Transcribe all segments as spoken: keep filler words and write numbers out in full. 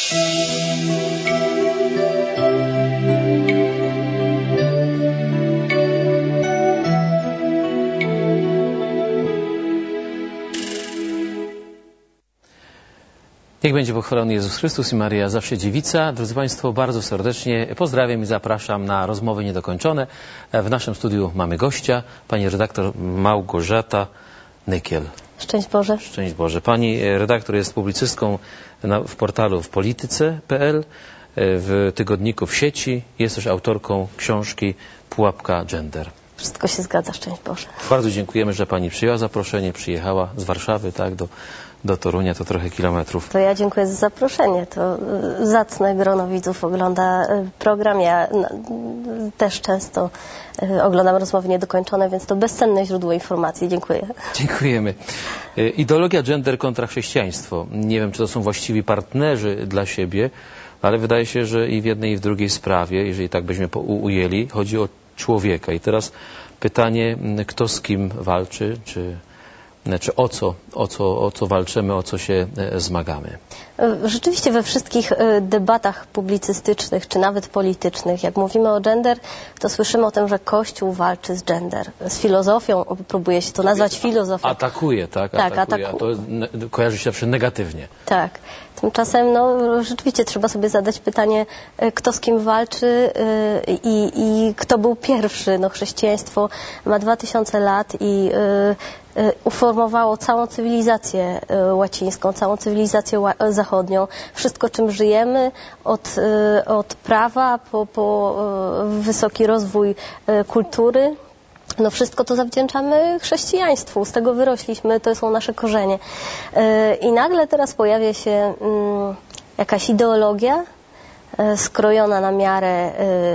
Niech będzie pochwalony Jezus Chrystus i Maryja zawsze dziewica. Drodzy Państwo, bardzo serdecznie pozdrawiam i zapraszam na rozmowy niedokończone. W naszym studiu mamy gościa, pani redaktor Małgorzata Nykiel. Szczęść Boże. Szczęść Boże. Pani redaktor jest publicystką na, w portalu w polityce kropka p l, w tygodniku w sieci. Jest też autorką książki Pułapka Gender. Wszystko się zgadza, szczęść Boże. Bardzo dziękujemy, że Pani przyjęła zaproszenie, przyjechała z Warszawy, tak, do, do Torunia, to trochę kilometrów. To ja dziękuję za zaproszenie. To zacne grono widzów ogląda program. Ja też często oglądam rozmowy niedokończone, więc to bezcenne źródło informacji. Dziękuję. Dziękujemy. Ideologia gender kontra chrześcijaństwo. Nie wiem, czy to są właściwi partnerzy dla siebie, ale wydaje się, że i w jednej, i w drugiej sprawie, jeżeli tak byśmy ujęli, chodzi o człowieka. I teraz pytanie, kto z kim walczy, czy, czy o co, o co, o co walczymy, o co się zmagamy. Rzeczywiście we wszystkich debatach publicystycznych, czy nawet politycznych, jak mówimy o gender, to słyszymy o tym, że Kościół walczy z gender, z filozofią, próbuje się to nazwać filozofią. Atakuje, tak? Tak, atakuje. ataku... To kojarzy się zawsze negatywnie. Tak. Tymczasem no, rzeczywiście trzeba sobie zadać pytanie, kto z kim walczy i, i kto był pierwszy. No, chrześcijaństwo ma dwa tysiące lat i uformowało całą cywilizację łacińską, całą cywilizację zachodnią. Wszystko, czym żyjemy, od, od prawa po, po wysoki rozwój kultury, no wszystko to zawdzięczamy chrześcijaństwu, z tego wyrośliśmy, to są nasze korzenie. I nagle teraz pojawia się jakaś ideologia skrojona na miarę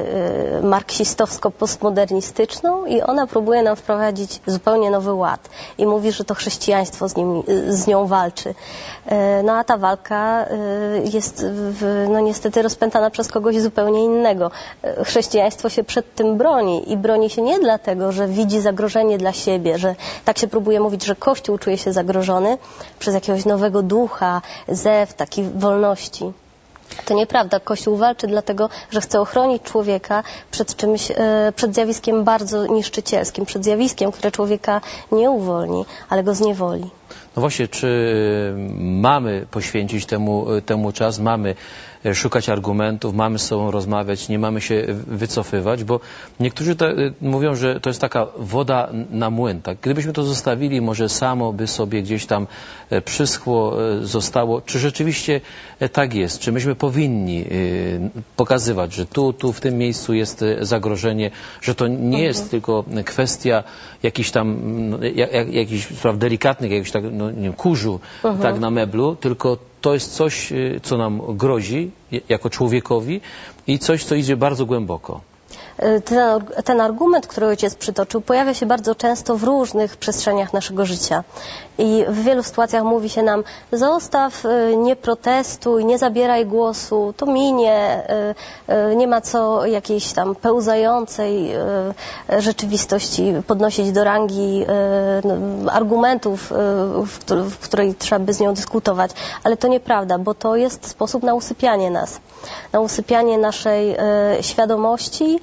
marksistowsko-postmodernistyczną i ona próbuje nam wprowadzić zupełnie nowy ład i mówi, że to chrześcijaństwo z, nim, z nią walczy. No a ta walka jest w, no niestety rozpętana przez kogoś zupełnie innego. Chrześcijaństwo się przed tym broni i broni się nie dlatego, że widzi zagrożenie dla siebie, że tak się próbuje mówić, że Kościół czuje się zagrożony przez jakiegoś nowego ducha, zew, takiej wolności. To nieprawda. Kościół walczy dlatego, że chce ochronić człowieka przed czymś, przed zjawiskiem bardzo niszczycielskim, przed zjawiskiem, które człowieka nie uwolni, ale go zniewoli. No właśnie, czy mamy poświęcić temu, temu czas, mamy szukać argumentów, mamy z sobą rozmawiać, nie mamy się wycofywać, bo niektórzy te, mówią, że to jest taka woda na młyn. Tak? Gdybyśmy to zostawili, może samo by sobie gdzieś tam przyschło, zostało. Czy rzeczywiście tak jest? Czy myśmy powinni pokazywać, że tu, tu w tym miejscu jest zagrożenie, że to nie mhm. jest tylko kwestia jakichś tam, jak, jakichś spraw delikatnych, jakichś tak, no, nie wiem, kurzu mhm. tak, na meblu, tylko to jest coś, co nam grozi jako człowiekowi i coś, co idzie bardzo głęboko. Ten, ten argument, który ojciec przytoczył, pojawia się bardzo często w różnych przestrzeniach naszego życia. I w wielu sytuacjach mówi się nam, zostaw, nie protestuj, nie zabieraj głosu, to minie, nie ma co jakiejś tam pełzającej rzeczywistości podnosić do rangi argumentów, w której trzeba by z nią dyskutować. Ale to nieprawda, bo to jest sposób na usypianie nas, na usypianie naszej świadomości,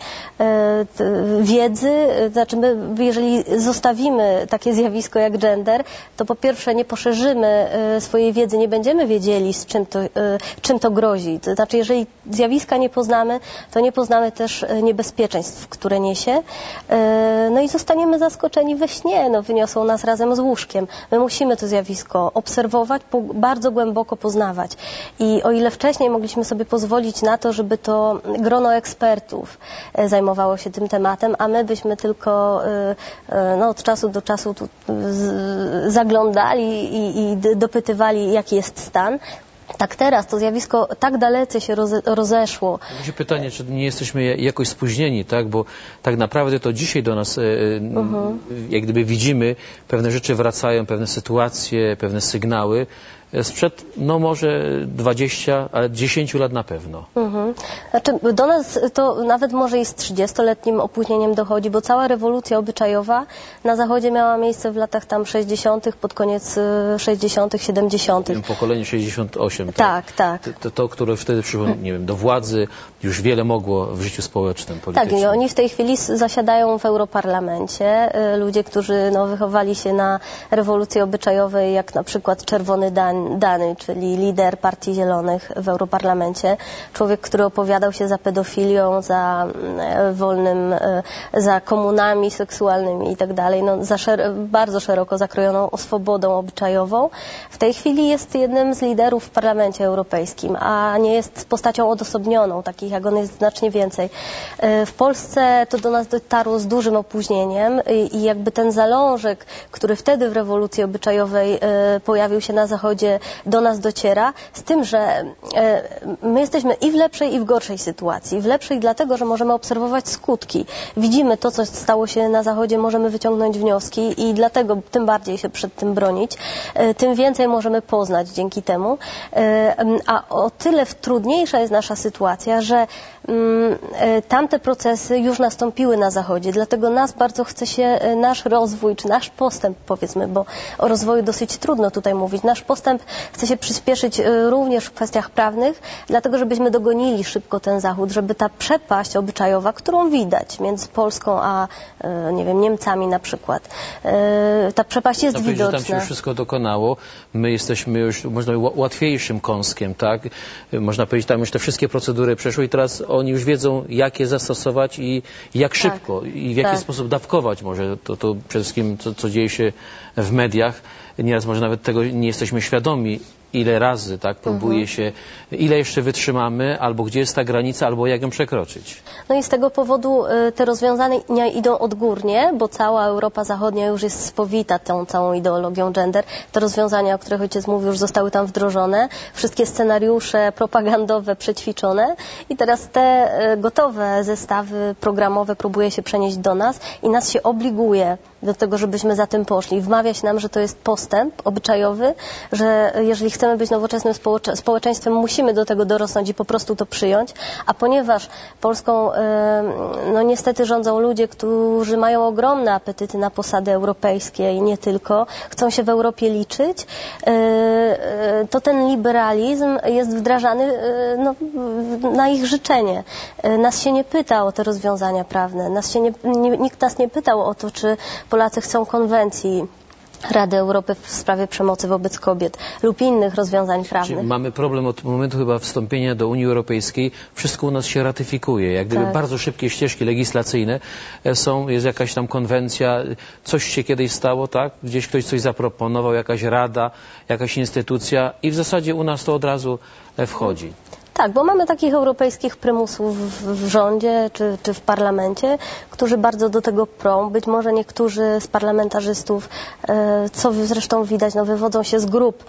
wiedzy. Znaczy my, jeżeli zostawimy takie zjawisko jak gender, to po pierwsze nie poszerzymy swojej wiedzy, nie będziemy wiedzieli, z czym to, czym to grozi. To znaczy, jeżeli zjawiska nie poznamy, to nie poznamy też niebezpieczeństw, które niesie. No i zostaniemy zaskoczeni we śnie, no, wyniosą nas razem z łóżkiem. My musimy to zjawisko obserwować, bardzo głęboko poznawać. I o ile wcześniej mogliśmy sobie pozwolić na to, żeby to grono ekspertów zajmowało się tym tematem, a my byśmy tylko no, od czasu do czasu tu zaglądali i, i dopytywali, jaki jest stan. Tak teraz to zjawisko tak dalece się roze, rozeszło. Będzie pytanie, czy nie jesteśmy jakoś spóźnieni, tak? Bo tak naprawdę to dzisiaj do nas, uh-huh. jak gdyby widzimy, pewne rzeczy wracają, pewne sytuacje, pewne sygnały, sprzed, no może dwudziestu, ale dziesięciu lat na pewno. Mhm. Znaczy, do nas to nawet może i z trzydziestoletnim opóźnieniem dochodzi, bo cała rewolucja obyczajowa na Zachodzie miała miejsce w latach tam sześćdziesiątych, pod koniec sześćdziesiątych, siedemdziesiątych. Pokolenie sześćdziesiąt osiem. Tak, tak. tak. To, to, które wtedy przyszło, nie wiem, do władzy, już wiele mogło w życiu społecznym, politycznym. Tak, i oni w tej chwili zasiadają w Europarlamencie. Ludzie, którzy no, wychowali się na rewolucji obyczajowej, jak na przykład Czerwony Dan, Dany, czyli lider Partii Zielonych w Europarlamencie. Człowiek, który opowiadał się za pedofilią, za e, wolnym, e, za komunami seksualnymi i tak dalej, no, za szer bardzo szeroko zakrojoną swobodą obyczajową. W tej chwili jest jednym z liderów w Parlamencie Europejskim, a nie jest postacią odosobnioną, takich jak on jest znacznie więcej. E, w Polsce to do nas dotarło z dużym opóźnieniem i, i jakby ten zalążek, który wtedy w rewolucji obyczajowej e, pojawił się na Zachodzie, do nas dociera, z tym, że e, my jesteśmy i w lepszej, i w gorszej sytuacji. W lepszej dlatego, że możemy obserwować skutki. Widzimy to, co stało się na Zachodzie, możemy wyciągnąć wnioski i dlatego tym bardziej się przed tym bronić. E, tym więcej możemy poznać dzięki temu. E, a o tyle trudniejsza jest nasza sytuacja, że mm, e, tamte procesy już nastąpiły na Zachodzie, dlatego nas bardzo chce się e, nasz rozwój, czy nasz postęp, powiedzmy, bo o rozwoju dosyć trudno tutaj mówić. Nasz postęp chce się przyspieszyć e, również w kwestiach prawnych, dlatego żebyśmy dogonili szybko ten Zachód, żeby ta przepaść obyczajowa, którą widać między Polską a, e, nie wiem, Niemcami na przykład, e, ta przepaść jest no, widoczna. Tam się już wszystko dokonało. My jesteśmy już, można powiedzieć, łatwiejszym kąskiem, tak? Można powiedzieć, tam już te wszystkie procedury przeszły i teraz oni już wiedzą, jak je zastosować i jak szybko tak, i w jaki tak. sposób dawkować może to, to przede wszystkim, co, co dzieje się w mediach. Nieraz może nawet tego nie jesteśmy świadomi, ile razy tak próbuje mhm. się, ile jeszcze wytrzymamy, albo gdzie jest ta granica, albo jak ją przekroczyć. No i z tego powodu y, te rozwiązania idą odgórnie, bo cała Europa Zachodnia już jest spowita tą całą ideologią gender. Te rozwiązania, o których ojciec mówił, już zostały tam wdrożone. Wszystkie scenariusze propagandowe przećwiczone i teraz te y, gotowe zestawy programowe próbuje się przenieść do nas i nas się obliguje do tego, żebyśmy za tym poszli. Wmawia się nam, że to jest postęp obyczajowy, że jeżeli chcemy być nowoczesnym społecze społeczeństwem, musimy do tego dorosnąć i po prostu to przyjąć, a ponieważ Polską no niestety rządzą ludzie, którzy mają ogromne apetyty na posady europejskie i nie tylko, chcą się w Europie liczyć, to ten liberalizm jest wdrażany no, na ich życzenie. Nas się nie pyta o te rozwiązania prawne, nas się nie, nikt nas nie pytał o to, czy Polacy chcą konwencji Rady Europy w sprawie przemocy wobec kobiet lub innych rozwiązań prawnych. Czyli mamy problem od momentu chyba wstąpienia do Unii Europejskiej. Wszystko u nas się ratyfikuje. Jak gdyby tak. bardzo szybkie ścieżki legislacyjne są, jest jakaś tam konwencja, coś się kiedyś stało, tak? Gdzieś ktoś coś zaproponował, jakaś rada, jakaś instytucja i w zasadzie u nas to od razu wchodzi. Tak, bo mamy takich europejskich prymusów w rządzie czy, czy w parlamencie, którzy bardzo do tego prą. Być może niektórzy z parlamentarzystów, co zresztą widać, no, wywodzą się z grup,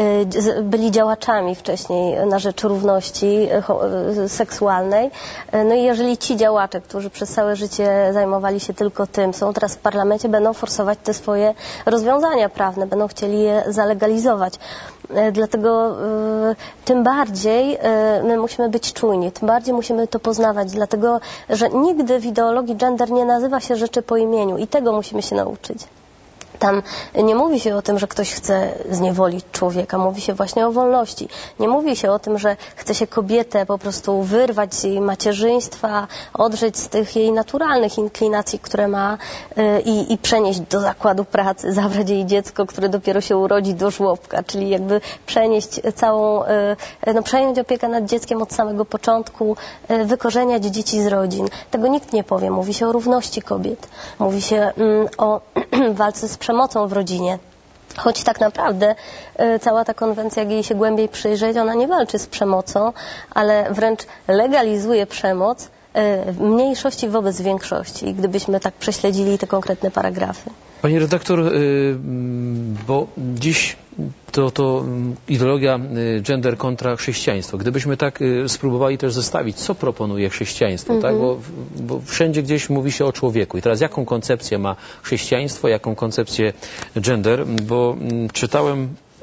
byli działaczami wcześniej na rzecz równości seksualnej. No i jeżeli ci działacze, którzy przez całe życie zajmowali się tylko tym, są teraz w parlamencie, będą forsować te swoje rozwiązania prawne, będą chcieli je zalegalizować. Dlatego y, tym bardziej y, my musimy być czujni, tym bardziej musimy to poznawać, dlatego że nigdy w ideologii gender nie nazywa się rzeczy po imieniu i tego musimy się nauczyć. Tam nie mówi się o tym, że ktoś chce zniewolić człowieka, mówi się właśnie o wolności. Nie mówi się o tym, że chce się kobietę po prostu wyrwać z jej macierzyństwa, odrzeć z tych jej naturalnych inklinacji, które ma i, i przenieść do zakładu pracy, zabrać jej dziecko, które dopiero się urodzi, do żłobka, czyli jakby przenieść całą, no przejąć opiekę nad dzieckiem od samego początku, wykorzeniać dzieci z rodzin. Tego nikt nie powie. Mówi się o równości kobiet, mówi się mm, o walce z przemocą w rodzinie. Choć tak naprawdę y, cała ta konwencja, jak jej się głębiej przyjrzeć, ona nie walczy z przemocą, ale wręcz legalizuje przemoc y, mniejszości wobec większości. I gdybyśmy tak prześledzili te konkretne paragrafy. Pani redaktor, y, bo dziś to, to ideologia gender kontra chrześcijaństwo. Gdybyśmy tak y, spróbowali też zestawić, co proponuje chrześcijaństwo, mm-hmm. tak? Bo, bo wszędzie gdzieś mówi się o człowieku. I teraz jaką koncepcję ma chrześcijaństwo, jaką koncepcję gender? Bo m, czytałem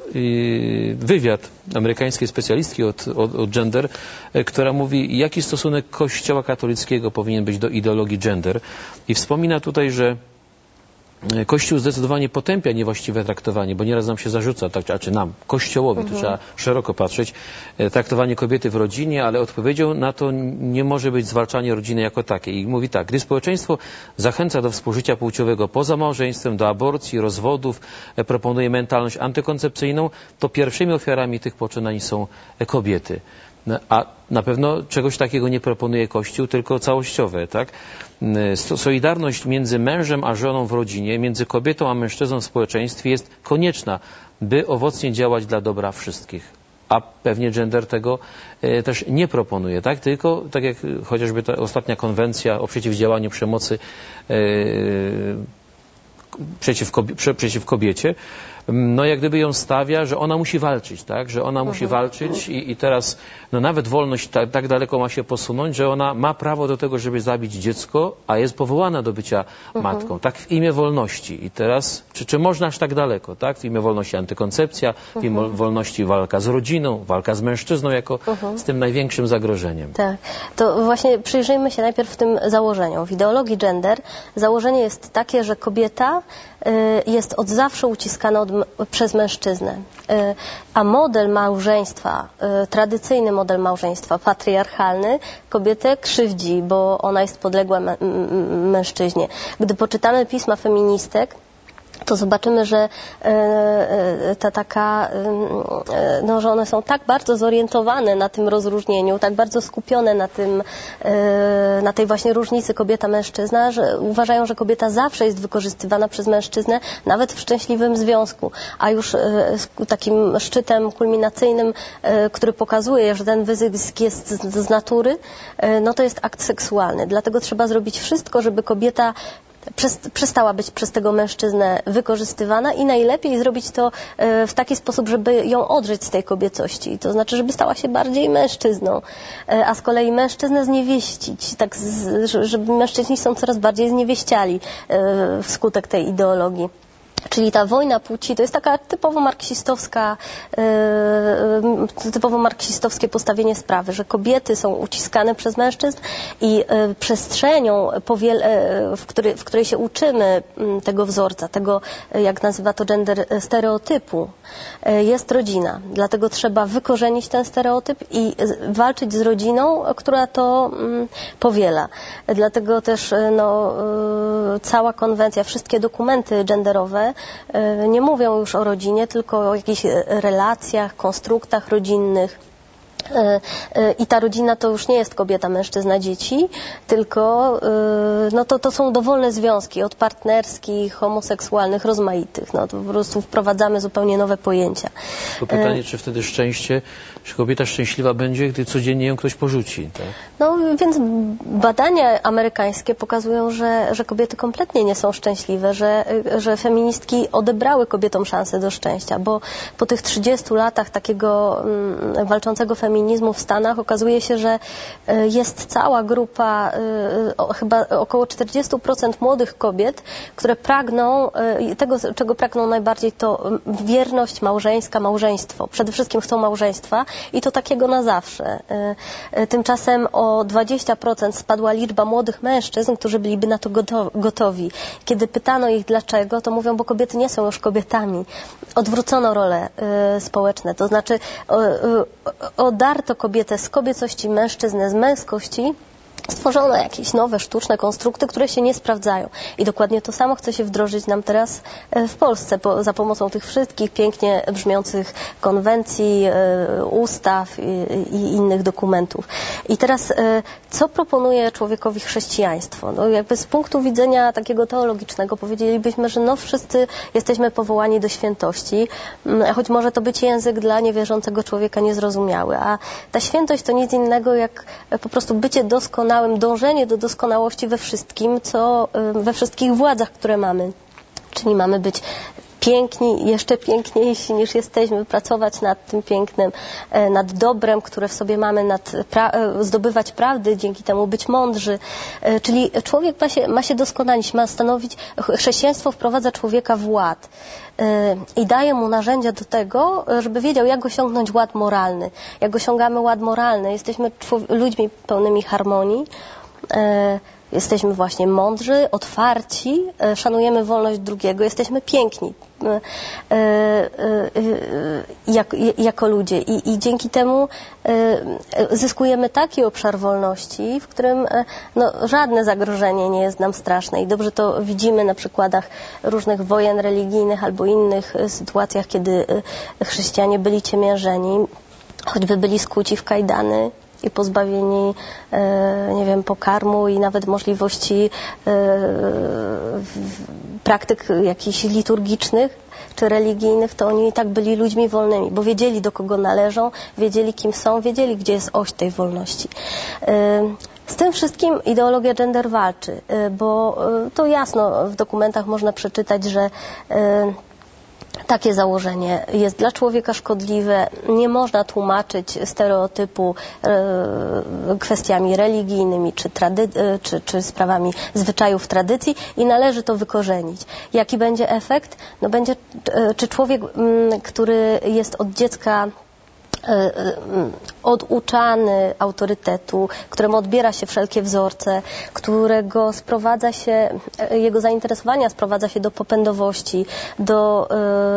wywiad amerykańskiej specjalistki od, od, od gender, która mówi, jaki stosunek Kościoła katolickiego powinien być do ideologii gender. I wspomina tutaj, że Kościół zdecydowanie potępia niewłaściwe traktowanie, bo nieraz nam się zarzuca, tak, a czy nam, Kościołowi, Mhm. tu trzeba szeroko patrzeć, traktowanie kobiety w rodzinie, ale odpowiedzią na to nie może być zwalczanie rodziny jako takiej. I mówi tak, gdy społeczeństwo zachęca do współżycia płciowego poza małżeństwem, do aborcji, rozwodów, proponuje mentalność antykoncepcyjną, to pierwszymi ofiarami tych poczynań są kobiety. A na pewno czegoś takiego nie proponuje Kościół, tylko całościowe, tak? Solidarność między mężem a żoną w rodzinie, między kobietą a mężczyzną w społeczeństwie jest konieczna, by owocnie działać dla dobra wszystkich. A pewnie gender tego e, też nie proponuje, tak? Tylko, tak jak chociażby ta ostatnia konwencja o przeciwdziałaniu przemocy e, przeciw, kobie, prze, przeciw kobiecie, no jak gdyby ją stawia, że ona musi walczyć, tak? Że ona musi Mhm. walczyć i, i teraz no nawet wolność tak, tak daleko ma się posunąć, że ona ma prawo do tego, żeby zabić dziecko, a jest powołana do bycia Mhm. matką, tak? W imię wolności. I teraz, czy, czy można aż tak daleko, tak? W imię wolności antykoncepcja, w imię Mhm. wolności walka z rodziną, walka z mężczyzną jako Mhm. z tym największym zagrożeniem. Tak, to właśnie przyjrzyjmy się najpierw tym założeniom. W ideologii gender założenie jest takie, że kobieta y, jest od zawsze uciskana od, przez mężczyznę, y, a model małżeństwa, y, tradycyjny model małżeństwa, patriarchalny, kobietę krzywdzi, bo ona jest podległa mę- m- mężczyźnie. Gdy poczytamy pisma feministek, to zobaczymy, że e, ta taka, e, no, że one są tak bardzo zorientowane na tym rozróżnieniu, tak bardzo skupione na tym, e, na tej właśnie różnicy kobieta-mężczyzna, że uważają, że kobieta zawsze jest wykorzystywana przez mężczyznę, nawet w szczęśliwym związku. A już e, takim szczytem kulminacyjnym, e, który pokazuje, że ten wyzysk jest z, z natury, e, no to jest akt seksualny. Dlatego trzeba zrobić wszystko, żeby kobieta przestała być przez tego mężczyznę wykorzystywana i najlepiej zrobić to w taki sposób, żeby ją odrzeć z tej kobiecości. To znaczy, żeby stała się bardziej mężczyzną, a z kolei mężczyznę zniewieścić, tak, żeby mężczyźni są coraz bardziej zniewieściali wskutek tej ideologii. Czyli ta wojna płci to jest taka typowo marksistowska, yy, typowo marksistowskie postawienie sprawy, że kobiety są uciskane przez mężczyzn i yy, przestrzenią, powiel, yy, w, który, w której się uczymy yy, tego wzorca, tego, yy, jak nazywa to gender, stereotypu, yy, jest rodzina. Dlatego trzeba wykorzenić ten stereotyp i yy, walczyć z rodziną, która to yy, powiela. Dlatego też yy, no, yy, cała konwencja, wszystkie dokumenty genderowe nie mówią już o rodzinie, tylko o jakichś relacjach, konstruktach rodzinnych. I ta rodzina to już nie jest kobieta, mężczyzna, dzieci, tylko no to, to są dowolne związki, od partnerskich, homoseksualnych, rozmaitych. No to po prostu wprowadzamy zupełnie nowe pojęcia. To pytanie, czy wtedy szczęście, czy kobieta szczęśliwa będzie, gdy codziennie ją ktoś porzuci? Tak? No więc badania amerykańskie pokazują, że, że kobiety kompletnie nie są szczęśliwe, że, że feministki odebrały kobietom szansę do szczęścia, bo po tych trzydziestu latach takiego mm, walczącego feminizmu w Stanach okazuje się, że jest cała grupa, chyba około czterdzieści procent młodych kobiet, które pragną, tego czego pragną najbardziej to wierność małżeńska, małżeństwo. Przede wszystkim chcą małżeństwa i to takiego na zawsze. Tymczasem o dwadzieścia procent spadła liczba młodych mężczyzn, którzy byliby na to gotowi. Kiedy pytano ich dlaczego, to mówią, bo kobiety nie są już kobietami. Odwrócono role społeczne, to znaczy odarto kobietę z kobiecości, mężczyznę z męskości, stworzono jakieś nowe, sztuczne konstrukty, które się nie sprawdzają. I dokładnie to samo chce się wdrożyć nam teraz w Polsce po, za pomocą tych wszystkich pięknie brzmiących konwencji, e, ustaw i, i innych dokumentów. I teraz, e, co proponuje człowiekowi chrześcijaństwo? No, jakby z punktu widzenia takiego teologicznego powiedzielibyśmy, że no wszyscy jesteśmy powołani do świętości, choć może to być język dla niewierzącego człowieka niezrozumiały. A ta świętość to nic innego jak po prostu bycie doskonałym, dążenie do doskonałości we wszystkim, co we wszystkich władzach, które mamy. Czyli mamy być piękni, jeszcze piękniejsi niż jesteśmy, pracować nad tym pięknem, nad dobrem, które w sobie mamy, nad pra zdobywać prawdy, dzięki temu być mądrzy. Czyli człowiek ma się, ma się doskonalić, ma stanowić, chrześcijaństwo wprowadza człowieka w ład i daje mu narzędzia do tego, żeby wiedział, jak osiągnąć ład moralny. Jak osiągamy ład moralny? Jesteśmy ludźmi pełnymi harmonii, jesteśmy właśnie mądrzy, otwarci, szanujemy wolność drugiego, jesteśmy piękni jak, jako ludzie i, i dzięki temu zyskujemy taki obszar wolności, w którym no, żadne zagrożenie nie jest nam straszne i dobrze to widzimy na przykładach różnych wojen religijnych albo innych sytuacjach, kiedy chrześcijanie byli ciemiężeni, choćby byli skuci w kajdany i pozbawieni, nie wiem, pokarmu i nawet możliwości praktyk jakichś liturgicznych czy religijnych, to oni i tak byli ludźmi wolnymi, bo wiedzieli, do kogo należą, wiedzieli, kim są, wiedzieli, gdzie jest oś tej wolności. Z tym wszystkim ideologia gender walczy, bo to jasno w dokumentach można przeczytać, że takie założenie jest dla człowieka szkodliwe, nie można tłumaczyć stereotypu e, kwestiami religijnymi czy, trady- czy, czy sprawami zwyczajów tradycji i należy to wykorzenić. Jaki będzie efekt? No będzie, czy człowiek, m, który jest od dziecka oduczany autorytetu, któremu odbiera się wszelkie wzorce, którego sprowadza się, jego zainteresowania sprowadza się do popędowości, do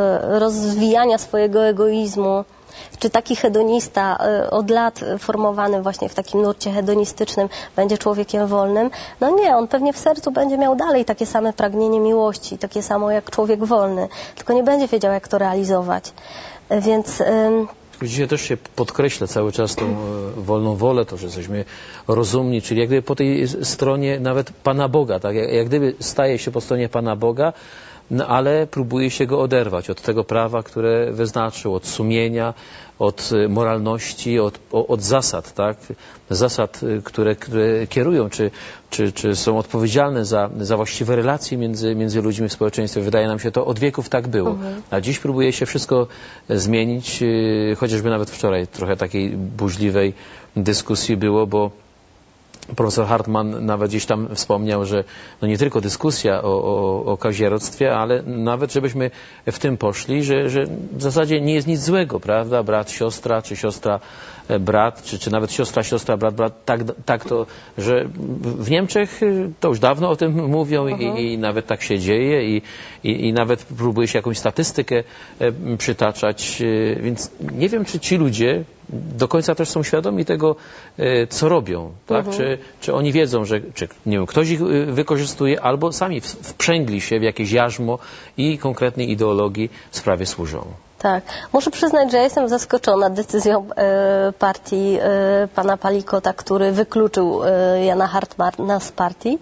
rozwijania swojego egoizmu. Czy taki hedonista od lat formowany właśnie w takim nurcie hedonistycznym będzie człowiekiem wolnym? No nie, on pewnie w sercu będzie miał dalej takie same pragnienie miłości, takie samo jak człowiek wolny, tylko nie będzie wiedział, jak to realizować. Więc dzisiaj też się podkreśla cały czas tą wolną wolę, to, że jesteśmy rozumni, czyli jak gdyby po tej stronie nawet Pana Boga, tak? Jak, jak gdyby staje się po stronie Pana Boga, no, ale próbuje się go oderwać od tego prawa, które wyznaczył, od sumienia, od moralności, od, od zasad, tak? Zasad, które, które kierują, czy, czy, czy są odpowiedzialne za, za właściwe relacje między, między ludźmi w społeczeństwie. Wydaje nam się, to od wieków tak było. Mhm. A dziś próbuje się wszystko zmienić, chociażby nawet wczoraj trochę takiej burzliwej dyskusji było, bo profesor Hartman nawet gdzieś tam wspomniał, że no nie tylko dyskusja o, o, o kazirodztwie, ale nawet żebyśmy w tym poszli, że, że w zasadzie nie jest nic złego, prawda? Brat, siostra, czy siostra, brat, czy, czy nawet siostra, siostra, brat, brat. Tak, tak to, że w Niemczech to już dawno o tym mówią uh-huh. i, i nawet tak się dzieje i, i, i nawet próbuje się jakąś statystykę przytaczać, więc nie wiem, czy ci ludzie do końca też są świadomi tego, co robią, tak? Uh-huh. Czy, czy oni wiedzą, że czy, nie wiem, ktoś ich wykorzystuje, albo sami wprzęgli się w jakieś jarzmo i konkretnej ideologii w sprawie służą. Tak. Muszę przyznać, że ja jestem zaskoczona decyzją e, partii e, pana Palikota, który wykluczył e, Jana Hartmana z partii.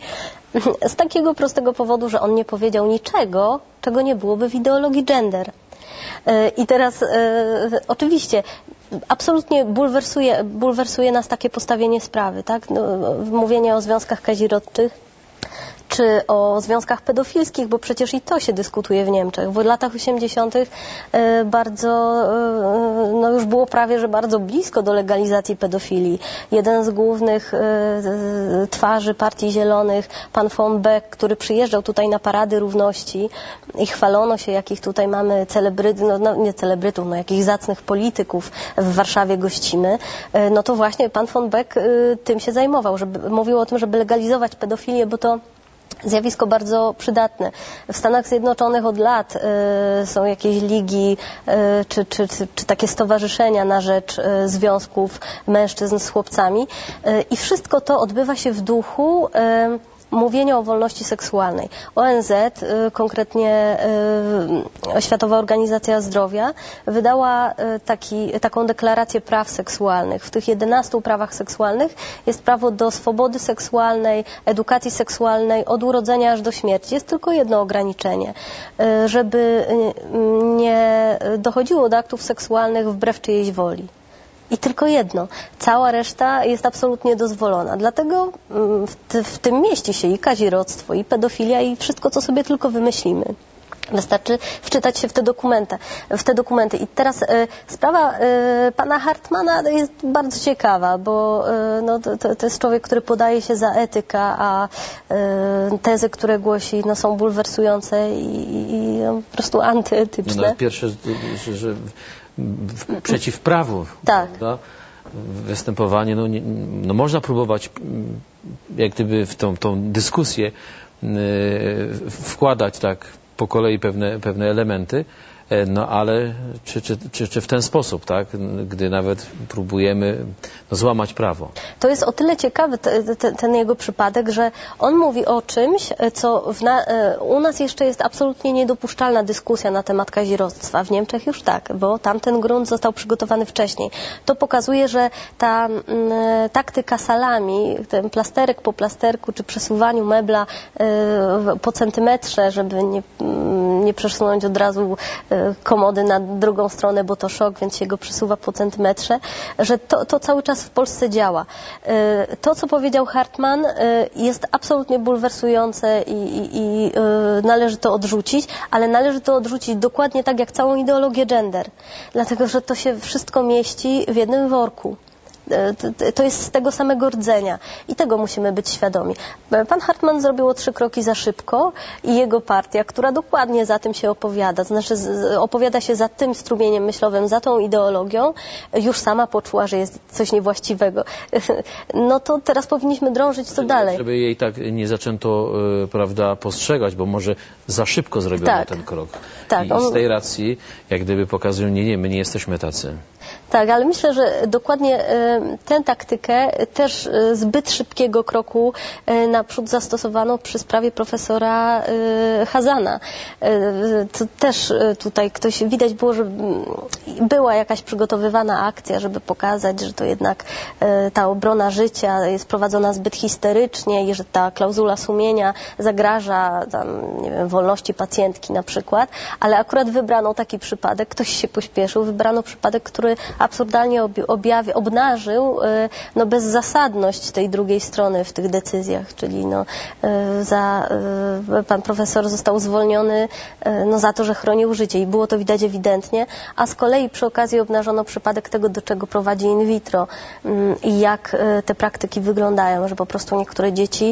Z takiego prostego powodu, że on nie powiedział niczego, czego nie byłoby w ideologii gender. E, I teraz e, oczywiście absolutnie bulwersuje, bulwersuje nas takie postawienie sprawy, tak? No, mówienie o związkach kazirodczych, czy o związkach pedofilskich, bo przecież i to się dyskutuje w Niemczech. W latach osiemdziesiątych bardzo, no już było prawie, że bardzo blisko do legalizacji pedofilii. Jeden z głównych twarzy Partii Zielonych, pan von Beck, który przyjeżdżał tutaj na parady równości i chwalono się, jakich tutaj mamy celebrytów, no, no nie celebrytów, no jakich zacnych polityków w Warszawie gościmy, no to właśnie pan von Beck tym się zajmował, żeby mówił o tym, żeby legalizować pedofilię, bo to zjawisko bardzo przydatne. W Stanach Zjednoczonych od lat y, są jakieś ligi y, czy, czy, czy, czy takie stowarzyszenia na rzecz y, związków mężczyzn z chłopcami y, i wszystko to odbywa się w duchu y, mówienia o wolności seksualnej. O N Z, konkretnie Światowa Organizacja Zdrowia, wydała taki, taką deklarację praw seksualnych. W tych jedenastu prawach seksualnych jest prawo do swobody seksualnej, edukacji seksualnej od urodzenia aż do śmierci. Jest tylko jedno ograniczenie, żeby nie dochodziło do aktów seksualnych wbrew czyjejś woli. I tylko jedno. Cała reszta jest absolutnie dozwolona. Dlatego w, w tym mieści się i kazirodztwo, i pedofilia, i wszystko, co sobie tylko wymyślimy. Wystarczy wczytać się w te dokumenty. W te dokumenty. I teraz y, sprawa y, pana Hartmana jest bardzo ciekawa, bo y, no, to, to jest człowiek, który podaje się za etyka, a y, tezy, które głosi, no, są bulwersujące i, i no, po prostu antyetyczne. No, pierwsze, że, że w, przeciw prawu. Tak. Prawda? Występowanie, no, nie, no można próbować jak gdyby w tą, tą dyskusję y, wkładać tak po kolei pewne, pewne elementy, no ale czy, czy, czy, czy w ten sposób, tak, gdy nawet próbujemy no, złamać prawo. To jest o tyle ciekawy te, te, ten jego przypadek, że on mówi o czymś, co w na, u nas jeszcze jest absolutnie niedopuszczalna dyskusja na temat kazirodztwa. W Niemczech już tak, bo tamten grunt został przygotowany wcześniej. To pokazuje, że ta m, taktyka salami, ten plasterek po plasterku, czy przesuwaniu mebla y, po centymetrze, żeby nie, nie przesunąć od razu y, komody na drugą stronę, bo to szok, więc się go przesuwa po centymetrze, że to, to cały czas w Polsce działa. To, co powiedział Hartman, jest absolutnie bulwersujące i, i, i należy to odrzucić, ale należy to odrzucić dokładnie tak, jak całą ideologię gender, dlatego, że to się wszystko mieści w jednym worku. To jest z tego samego rdzenia i tego musimy być świadomi. Pan Hartman zrobił o trzy kroki za szybko i jego partia, która dokładnie za tym się opowiada, to znaczy opowiada się za tym strumieniem myślowym, za tą ideologią, już sama poczuła, że jest coś niewłaściwego. No to teraz powinniśmy drążyć to dalej. Żeby jej tak nie zaczęto, prawda, postrzegać, bo może za szybko zrobiono tak. ten krok. Tak, I on... z tej racji jak gdyby pokazują, nie, nie, my nie jesteśmy tacy. Tak, ale myślę, że dokładnie tę taktykę też zbyt szybkiego kroku naprzód zastosowano przy sprawie profesora Chazana. To też tutaj ktoś, widać było, że była jakaś przygotowywana akcja, żeby pokazać, że to jednak ta obrona życia jest prowadzona zbyt histerycznie i że ta klauzula sumienia zagraża tam, nie wiem, wolności pacjentki na przykład, ale akurat wybrano taki przypadek, ktoś się pośpieszył, wybrano przypadek, który absurdalnie objawi, obnażył no, bezzasadność tej drugiej strony w tych decyzjach, czyli no, za, pan profesor został zwolniony no, za to, że chronił życie i było to widać ewidentnie, a z kolei przy okazji obnażono przypadek tego, do czego prowadzi in vitro i jak te praktyki wyglądają, że po prostu niektóre dzieci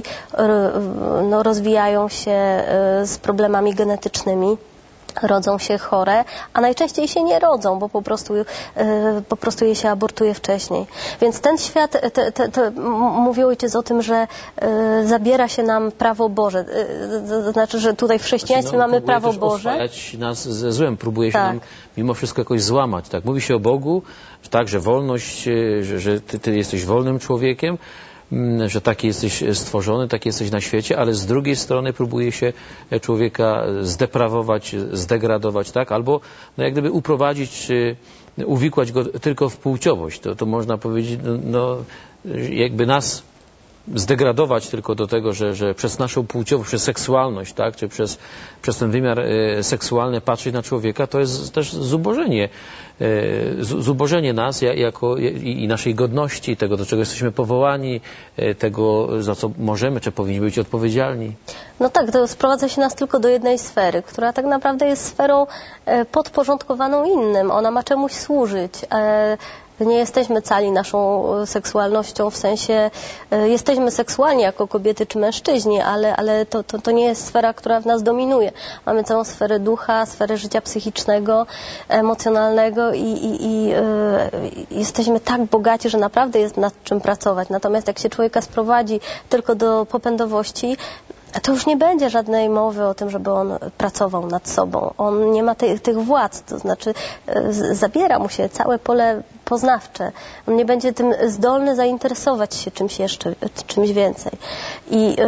no, rozwijają się z problemami genetycznymi, rodzą się chore, a najczęściej się nie rodzą, bo po prostu, po prostu je się abortuje wcześniej. Więc ten świat, te, te, te, mówił ojciec o tym, że zabiera się nam prawo Boże. To znaczy, że tutaj w chrześcijaństwie no, mamy prawo Boże. Oswajać nas ze złem, próbuje się tak. nam mimo wszystko jakoś złamać. Tak? Mówi się o Bogu, tak, że wolność, że, że ty, ty jesteś wolnym człowiekiem, że taki jesteś stworzony, taki jesteś na świecie, ale z drugiej strony próbuje się człowieka zdeprawować, zdegradować, tak? Albo no, jak gdyby uprowadzić, uwikłać go tylko w płciowość. To, to można powiedzieć, no, no jakby nas zdegradować tylko do tego, że, że przez naszą płciowość, przez seksualność, tak, czy przez, przez ten wymiar e, seksualny patrzeć na człowieka, to jest też zubożenie, e, zubożenie nas jako, i, i naszej godności, tego, do czego jesteśmy powołani, e, tego, za co możemy, czy powinniśmy być odpowiedzialni. No tak, to sprowadza się nas tylko do jednej sfery, która tak naprawdę jest sferą e, podporządkowaną innym. Ona ma czemuś służyć. E, Nie jesteśmy cali naszą seksualnością, w sensie y, jesteśmy seksualni jako kobiety czy mężczyźni, ale, ale to, to, to nie jest sfera, która w nas dominuje. Mamy całą sferę ducha, sferę życia psychicznego, emocjonalnego i, i, i y, jesteśmy tak bogaci, że naprawdę jest nad czym pracować. Natomiast jak się człowieka sprowadzi tylko do popędowości, to już nie będzie żadnej mowy o tym, żeby on pracował nad sobą. On nie ma tej, tych władz, to znaczy y, zabiera mu się całe pole poznawcze. On nie będzie tym zdolny zainteresować się czymś jeszcze, czymś więcej. I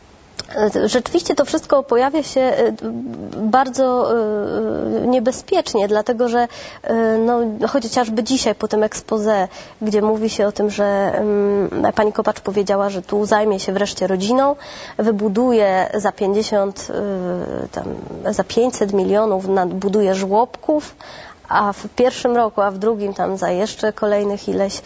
y, rzeczywiście to wszystko pojawia się bardzo niebezpiecznie, dlatego że no, chociażby dzisiaj po tym expose, gdzie mówi się o tym, że pani Kopacz powiedziała, że tu zajmie się wreszcie rodziną, wybuduje za pięćdziesiąt, tam, za pięćset milionów, buduje żłobków, a w pierwszym roku, a w drugim tam za jeszcze kolejnych ileś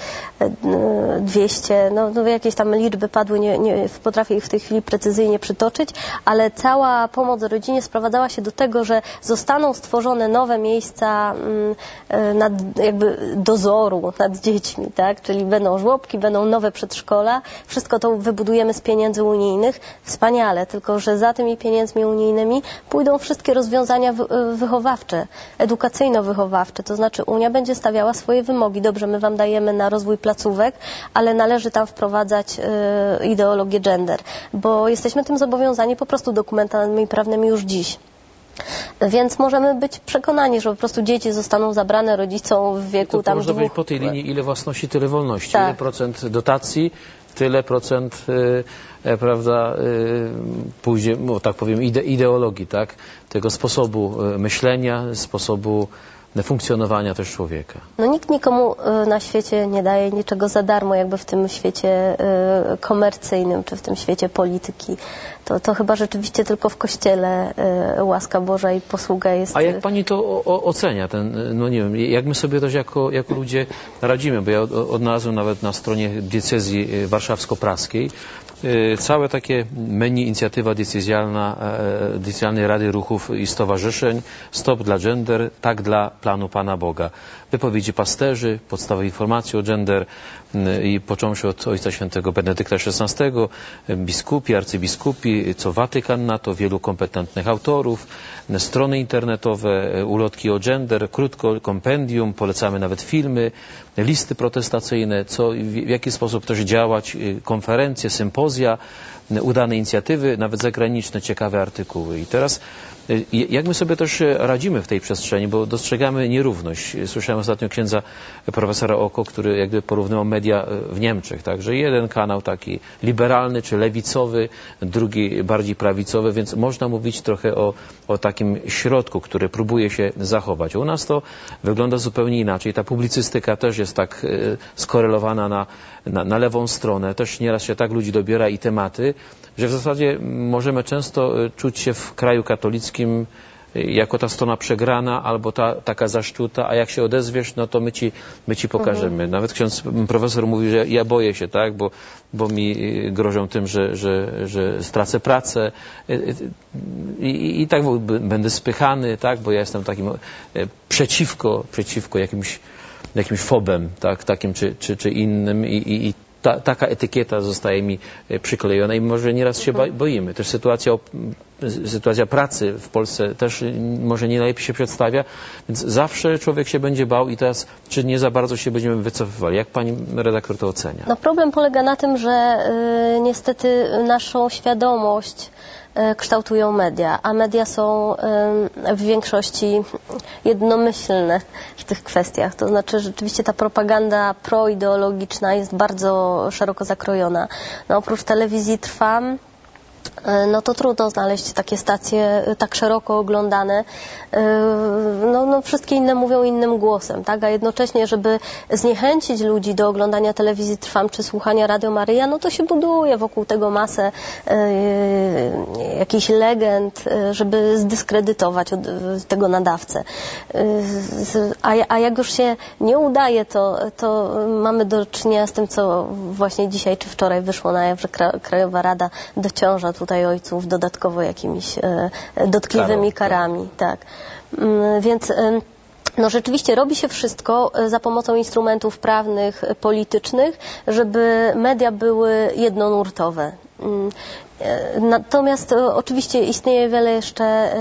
dwieście, no, no jakieś tam liczby padły, nie, nie potrafię ich w tej chwili precyzyjnie przytoczyć, ale cała pomoc rodzinie sprowadzała się do tego, że zostaną stworzone nowe miejsca nad, jakby dozoru nad dziećmi, tak? Czyli będą żłobki, będą nowe przedszkola, wszystko to wybudujemy z pieniędzy unijnych, wspaniale, tylko że za tymi pieniędzmi unijnymi pójdą wszystkie rozwiązania wychowawcze, edukacyjno-wychowawcze, to znaczy Unia będzie stawiała swoje wymogi. Dobrze, my wam dajemy na rozwój placówek, ale należy tam wprowadzać y, ideologię gender, bo jesteśmy tym zobowiązani po prostu dokumentami prawnymi już dziś. Więc możemy być przekonani, że po prostu dzieci zostaną zabrane rodzicom w wieku to tam można dwóch... powiedzieć po tej linii, ile własności, tyle wolności, tak. Ile procent dotacji, tyle procent e, prawda, e, później, no, tak powiem, ide, ideologii, tak? Tego sposobu myślenia, sposobu funkcjonowania też człowieka. No nikt nikomu na świecie nie daje niczego za darmo, jakby w tym świecie komercyjnym, czy w tym świecie polityki. To, to chyba rzeczywiście tylko w Kościele łaska Boża i posługa jest... A jak pani to o, ocenia? Ten, no nie wiem, jak my sobie też jako, jako ludzie radzimy? Bo ja odnalazłem nawet na stronie diecezji warszawsko-praskiej całe takie menu, inicjatywa diecezjalna, diecezjalnej Rady Ruchów i Stowarzyszeń, Stop dla Gender, Tak dla planu Pana Boga. Wypowiedzi pasterzy, podstawowe informacje o gender i począwszy od Ojca Świętego Benedykta szesnastego, biskupi, arcybiskupi, co Watykan na to, wielu kompetentnych autorów, strony internetowe, ulotki o gender, krótko, kompendium, polecamy nawet filmy, listy protestacyjne, co, w jaki sposób też działać, konferencje, sympozja, udane inicjatywy, nawet zagraniczne, ciekawe artykuły. I teraz jak my sobie też radzimy w tej przestrzeni, bo dostrzegamy nierówność. Słyszałem ostatnio księdza profesora Oko, który jakby porównywał media w Niemczech, tak, że jeden kanał taki liberalny czy lewicowy, drugi bardziej prawicowy, więc można mówić trochę o, o takim środku, który próbuje się zachować. U nas to wygląda zupełnie inaczej. Ta publicystyka też jest tak skorelowana na, na, na lewą stronę. Też nieraz się tak ludzi dobiera i tematy, że w zasadzie możemy często czuć się w kraju katolickim jako ta strona przegrana albo ta taka zaszczuta, a jak się odezwiesz, no to my ci, my ci pokażemy. Mhm. Nawet ksiądz profesor mówi, że ja boję się, tak, bo, bo mi grożą tym, że, że, że stracę pracę i, i, i tak będę spychany, tak, bo ja jestem takim przeciwko, przeciwko jakimś, jakimś fobem, tak, takim czy, czy, czy innym i, i, i Ta, taka etykieta zostaje mi przyklejona i może nieraz się boimy. Też sytuacja, sytuacja pracy w Polsce też może nie najlepiej się przedstawia, więc zawsze człowiek się będzie bał i teraz czy nie za bardzo się będziemy wycofywali. Jak pani redaktor to ocenia? No problem polega na tym, że y, niestety naszą świadomość kształtują media, a media są w większości jednomyślne w tych kwestiach. To znaczy rzeczywiście ta propaganda proideologiczna jest bardzo szeroko zakrojona. No, oprócz telewizji Trwam, no to trudno znaleźć takie stacje tak szeroko oglądane. No, no wszystkie inne mówią innym głosem, tak? A jednocześnie, żeby zniechęcić ludzi do oglądania telewizji Trwam czy słuchania Radio Maryja, no to się buduje wokół tego masę yy, jakichś legend, żeby zdyskredytować tego nadawcę. Yy, a, a jak już się nie udaje, to, to mamy do czynienia z tym, co właśnie dzisiaj czy wczoraj wyszło na jaw, że Krajowa Rada dociąża tutaj ojców dodatkowo jakimiś e, dotkliwymi karami. Tak. Więc no rzeczywiście robi się wszystko za pomocą instrumentów prawnych, politycznych, żeby media były jednonurtowe. Natomiast oczywiście istnieje wiele jeszcze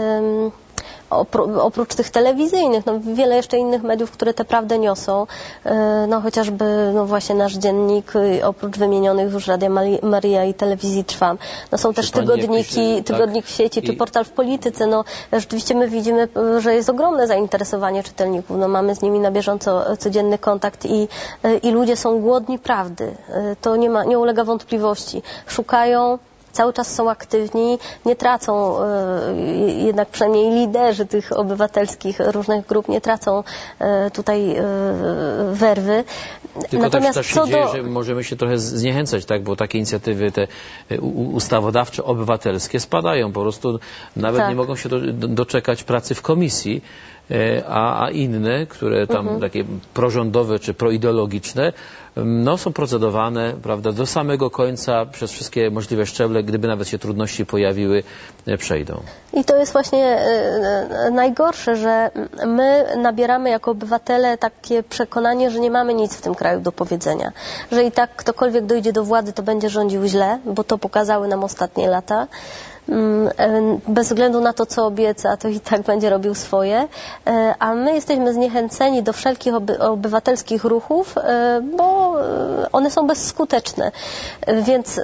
oprócz tych telewizyjnych, no wiele jeszcze innych mediów, które tę prawdę niosą, no chociażby no właśnie nasz dziennik, oprócz wymienionych już Radia Maryja i telewizji Trwam. No są też tygodniki, tygodnik w sieci, czy portal w polityce. No rzeczywiście my widzimy, że jest ogromne zainteresowanie czytelników. No mamy z nimi na bieżąco codzienny kontakt i, i ludzie są głodni prawdy. To nie ma, nie ulega wątpliwości. Szukają, cały czas są aktywni, nie tracą, jednak przynajmniej liderzy tych obywatelskich różnych grup nie tracą tutaj werwy. Tylko Natomiast tak, tak się co dzieje, do... że możemy się trochę zniechęcać, tak? Bo takie inicjatywy te ustawodawcze, obywatelskie spadają. Po prostu nawet tak. nie mogą się do, do, doczekać pracy w komisji, a, a inne, które tam mhm. takie prorządowe czy proideologiczne, no, są procedowane, prawda, do samego końca przez wszystkie możliwe szczeble, gdyby nawet się trudności pojawiły, przejdą. I to jest właśnie najgorsze, że my nabieramy jako obywatele takie przekonanie, że nie mamy nic w tym kraju do powiedzenia. Że i tak ktokolwiek dojdzie do władzy, to będzie rządził źle, bo to pokazały nam ostatnie lata. Bez względu na to, co obieca, to i tak będzie robił swoje, a my jesteśmy zniechęceni do wszelkich oby, obywatelskich ruchów, bo one są bezskuteczne. Więc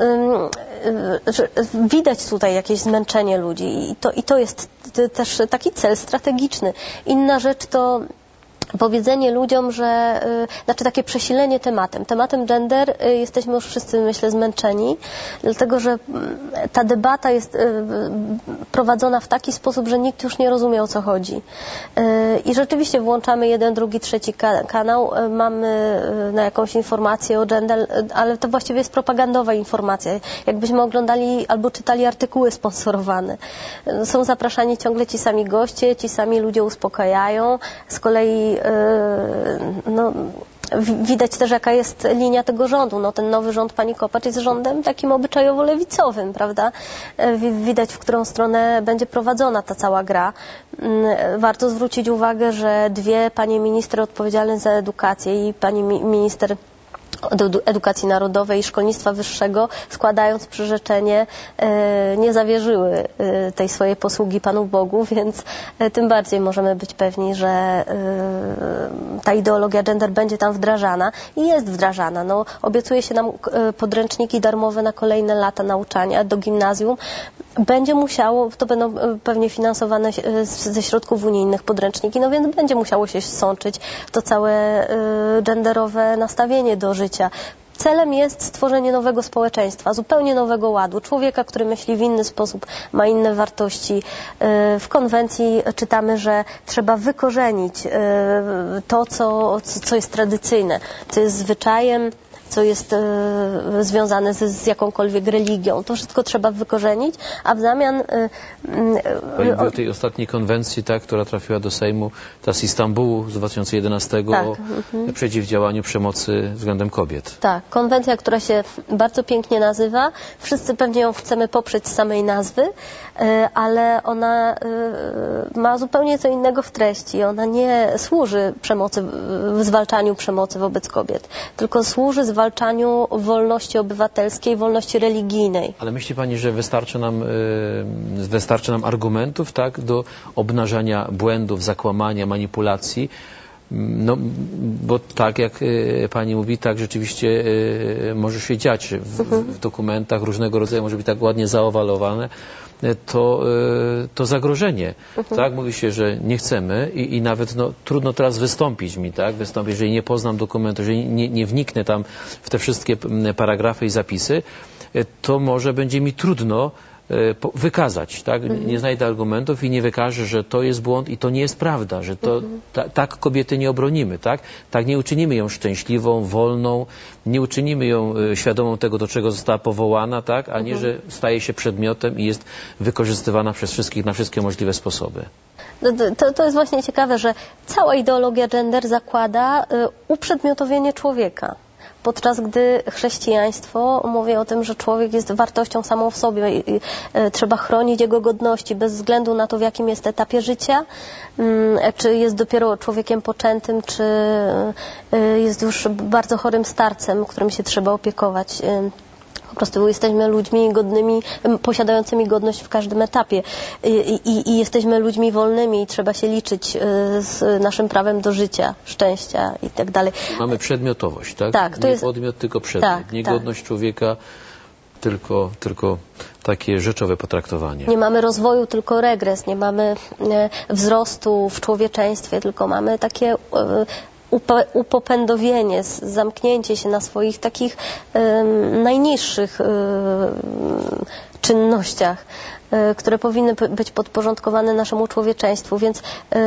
widać tutaj jakieś zmęczenie ludzi i to, i to jest też taki cel strategiczny. Inna rzecz to powiedzenie ludziom, że, y, znaczy takie przesilenie tematem. Tematem gender y, jesteśmy już wszyscy, myślę, zmęczeni, dlatego że y, ta debata jest y, y, prowadzona w taki sposób, że nikt już nie rozumie, o co chodzi. Y, I rzeczywiście włączamy jeden, drugi, trzeci ka kanał, y, mamy y, na jakąś informację o gender, y, ale to właściwie jest propagandowa informacja. Jakbyśmy oglądali albo czytali artykuły sponsorowane. Y, są zapraszani ciągle ci sami goście, ci sami ludzie uspokajają. Z kolei no, widać też, jaka jest linia tego rządu. No, ten nowy rząd pani Kopacz jest rządem takim obyczajowo-lewicowym, prawda? Widać, w którą stronę będzie prowadzona ta cała gra. Warto zwrócić uwagę, że dwie panie ministry odpowiedzialne za edukację i pani minister Edukacji Narodowej i Szkolnictwa Wyższego, składając przyrzeczenie, nie zawierzyły tej swojej posługi Panu Bogu, więc tym bardziej możemy być pewni, że ta ideologia gender będzie tam wdrażana i jest wdrażana. No, obiecuje się nam podręczniki darmowe na kolejne lata nauczania do gimnazjum. Będzie musiało, to będą pewnie finansowane ze środków unijnych podręczniki, no więc będzie musiało się sączyć to całe genderowe nastawienie do życia. Celem jest stworzenie nowego społeczeństwa, zupełnie nowego ładu. Człowieka, który myśli w inny sposób, ma inne wartości. W konwencji czytamy, że trzeba wykorzenić to, co, co jest tradycyjne, co jest zwyczajem, co jest e, związane z, z jakąkolwiek religią. To wszystko trzeba wykorzenić, a w zamian... E, Pani o tej ostatniej konwencji, ta, która trafiła do Sejmu, ta z Istambułu z dwa tysiące jedenastego tak. o mhm. przeciwdziałaniu przemocy względem kobiet. Tak, konwencja, która się bardzo pięknie nazywa. Wszyscy pewnie ją chcemy poprzeć z samej nazwy, e, ale ona e, ma zupełnie co innego w treści. Ona nie służy przemocy, w zwalczaniu przemocy wobec kobiet, tylko służy zwalczaniu wolności obywatelskiej, wolności religijnej. Ale myśli Pani, że wystarczy nam, yy, wystarczy nam argumentów, tak, do obnażania błędów, zakłamania, manipulacji? No, bo tak jak y, Pani mówi, tak rzeczywiście y, może się dziać w, mhm. w dokumentach różnego rodzaju, może być tak ładnie zaowalowane, to, y, to zagrożenie. Mhm. Tak? Mówi się, że nie chcemy i, i nawet no, trudno teraz wystąpić mi, tak? Wystąpić, jeżeli nie poznam dokumentu, jeżeli nie, nie wniknę tam w te wszystkie paragrafy i zapisy, to może będzie mi trudno wykazać, tak? Mhm. Nie znajdę argumentów i nie wykażę, że to jest błąd i to nie jest prawda, że to mhm. ta, tak kobiety nie obronimy, tak? Tak nie uczynimy ją szczęśliwą, wolną, nie uczynimy ją świadomą tego, do czego została powołana, tak? A nie, mhm. że staje się przedmiotem i jest wykorzystywana przez wszystkich na wszystkie możliwe sposoby. To, to jest właśnie ciekawe, że cała ideologia gender zakłada y, uprzedmiotowienie człowieka. Podczas gdy chrześcijaństwo mówi o tym, że człowiek jest wartością samą w sobie i, i e, trzeba chronić jego godności bez względu na to, w jakim jest etapie życia, m, czy jest dopiero człowiekiem poczętym, czy e, jest już bardzo chorym starcem, którym się trzeba opiekować. E, Po prostu jesteśmy ludźmi godnymi, posiadającymi godność w każdym etapie i, i, i jesteśmy ludźmi wolnymi i trzeba się liczyć z naszym prawem do życia, szczęścia i tak dalej. Mamy przedmiotowość, tak? Tak, to nie jest... podmiot, tylko przedmiot. Tak, nie tak. godność człowieka, tylko, tylko takie rzeczowe potraktowanie. Nie mamy rozwoju, tylko regres. Nie mamy wzrostu w człowieczeństwie, tylko mamy takie... upopędowienie, zamknięcie się na swoich takich um, najniższych um, czynnościach. które powinny być podporządkowane naszemu człowieczeństwu, więc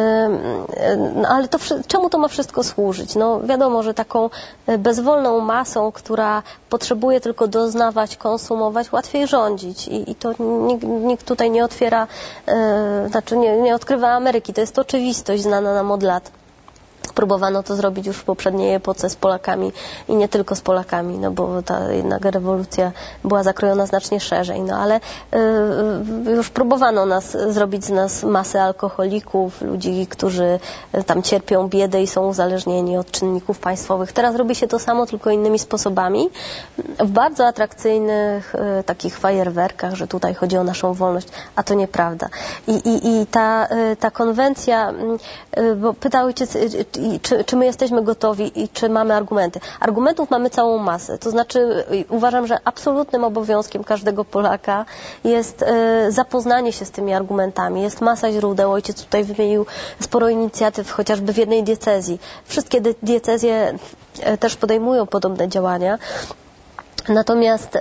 no, ale to, czemu to ma wszystko służyć? No wiadomo, że taką bezwolną masą, która potrzebuje tylko doznawać, konsumować, łatwiej rządzić i, i to nikt, nikt tutaj nie otwiera, znaczy nie, nie odkrywa Ameryki, to jest oczywistość znana nam od lat. Próbowano to zrobić już w poprzedniej epoce z Polakami i nie tylko z Polakami, no bo ta jednak rewolucja była zakrojona znacznie szerzej, no ale y, już próbowano nas zrobić z nas masę alkoholików, ludzi, którzy tam cierpią biedę i są uzależnieni od czynników państwowych. Teraz robi się to samo, tylko innymi sposobami, w bardzo atrakcyjnych y, takich fajerwerkach, że tutaj chodzi o naszą wolność, a to nieprawda. I, i, i ta, y, ta konwencja, y, bo pytał ojciec, y, I czy, czy my jesteśmy gotowi i czy mamy argumenty. Argumentów mamy całą masę. To znaczy uważam, że absolutnym obowiązkiem każdego Polaka jest e, zapoznanie się z tymi argumentami. Jest masa źródeł. Ojciec tutaj wymienił sporo inicjatyw, chociażby w jednej diecezji. Wszystkie diecezje e, też podejmują podobne działania. Natomiast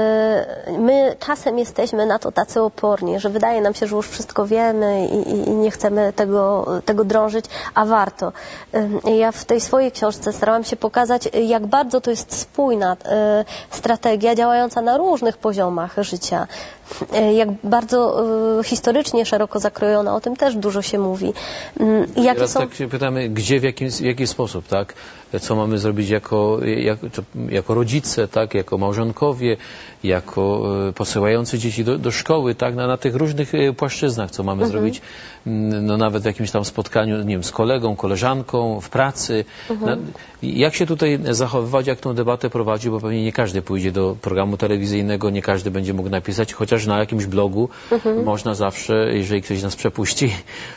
y, my czasem jesteśmy na to tacy oporni, że wydaje nam się, że już wszystko wiemy i, i nie chcemy tego, tego drążyć, a warto. Y, ja w tej swojej książce starałam się pokazać, jak bardzo to jest spójna y, strategia działająca na różnych poziomach życia. Y, jak bardzo y, historycznie szeroko zakrojona, o tym też dużo się mówi. Y, jakie Teraz są... tak się pytamy, gdzie, w jaki, w jaki sposób, tak? Co mamy zrobić jako, jako, jako rodzice, tak? Jako małżonkowie, jako posyłający dzieci do, do szkoły, tak? Na, na tych różnych płaszczyznach, co mamy mhm. zrobić, no nawet w jakimś tam spotkaniu, nie wiem, z kolegą, koleżanką, w pracy. Mhm. Na, jak się tutaj zachowywać, jak tę debatę prowadzić, bo pewnie nie każdy pójdzie do programu telewizyjnego, nie każdy będzie mógł napisać, chociaż na jakimś blogu mhm. można zawsze, jeżeli ktoś nas przepuści,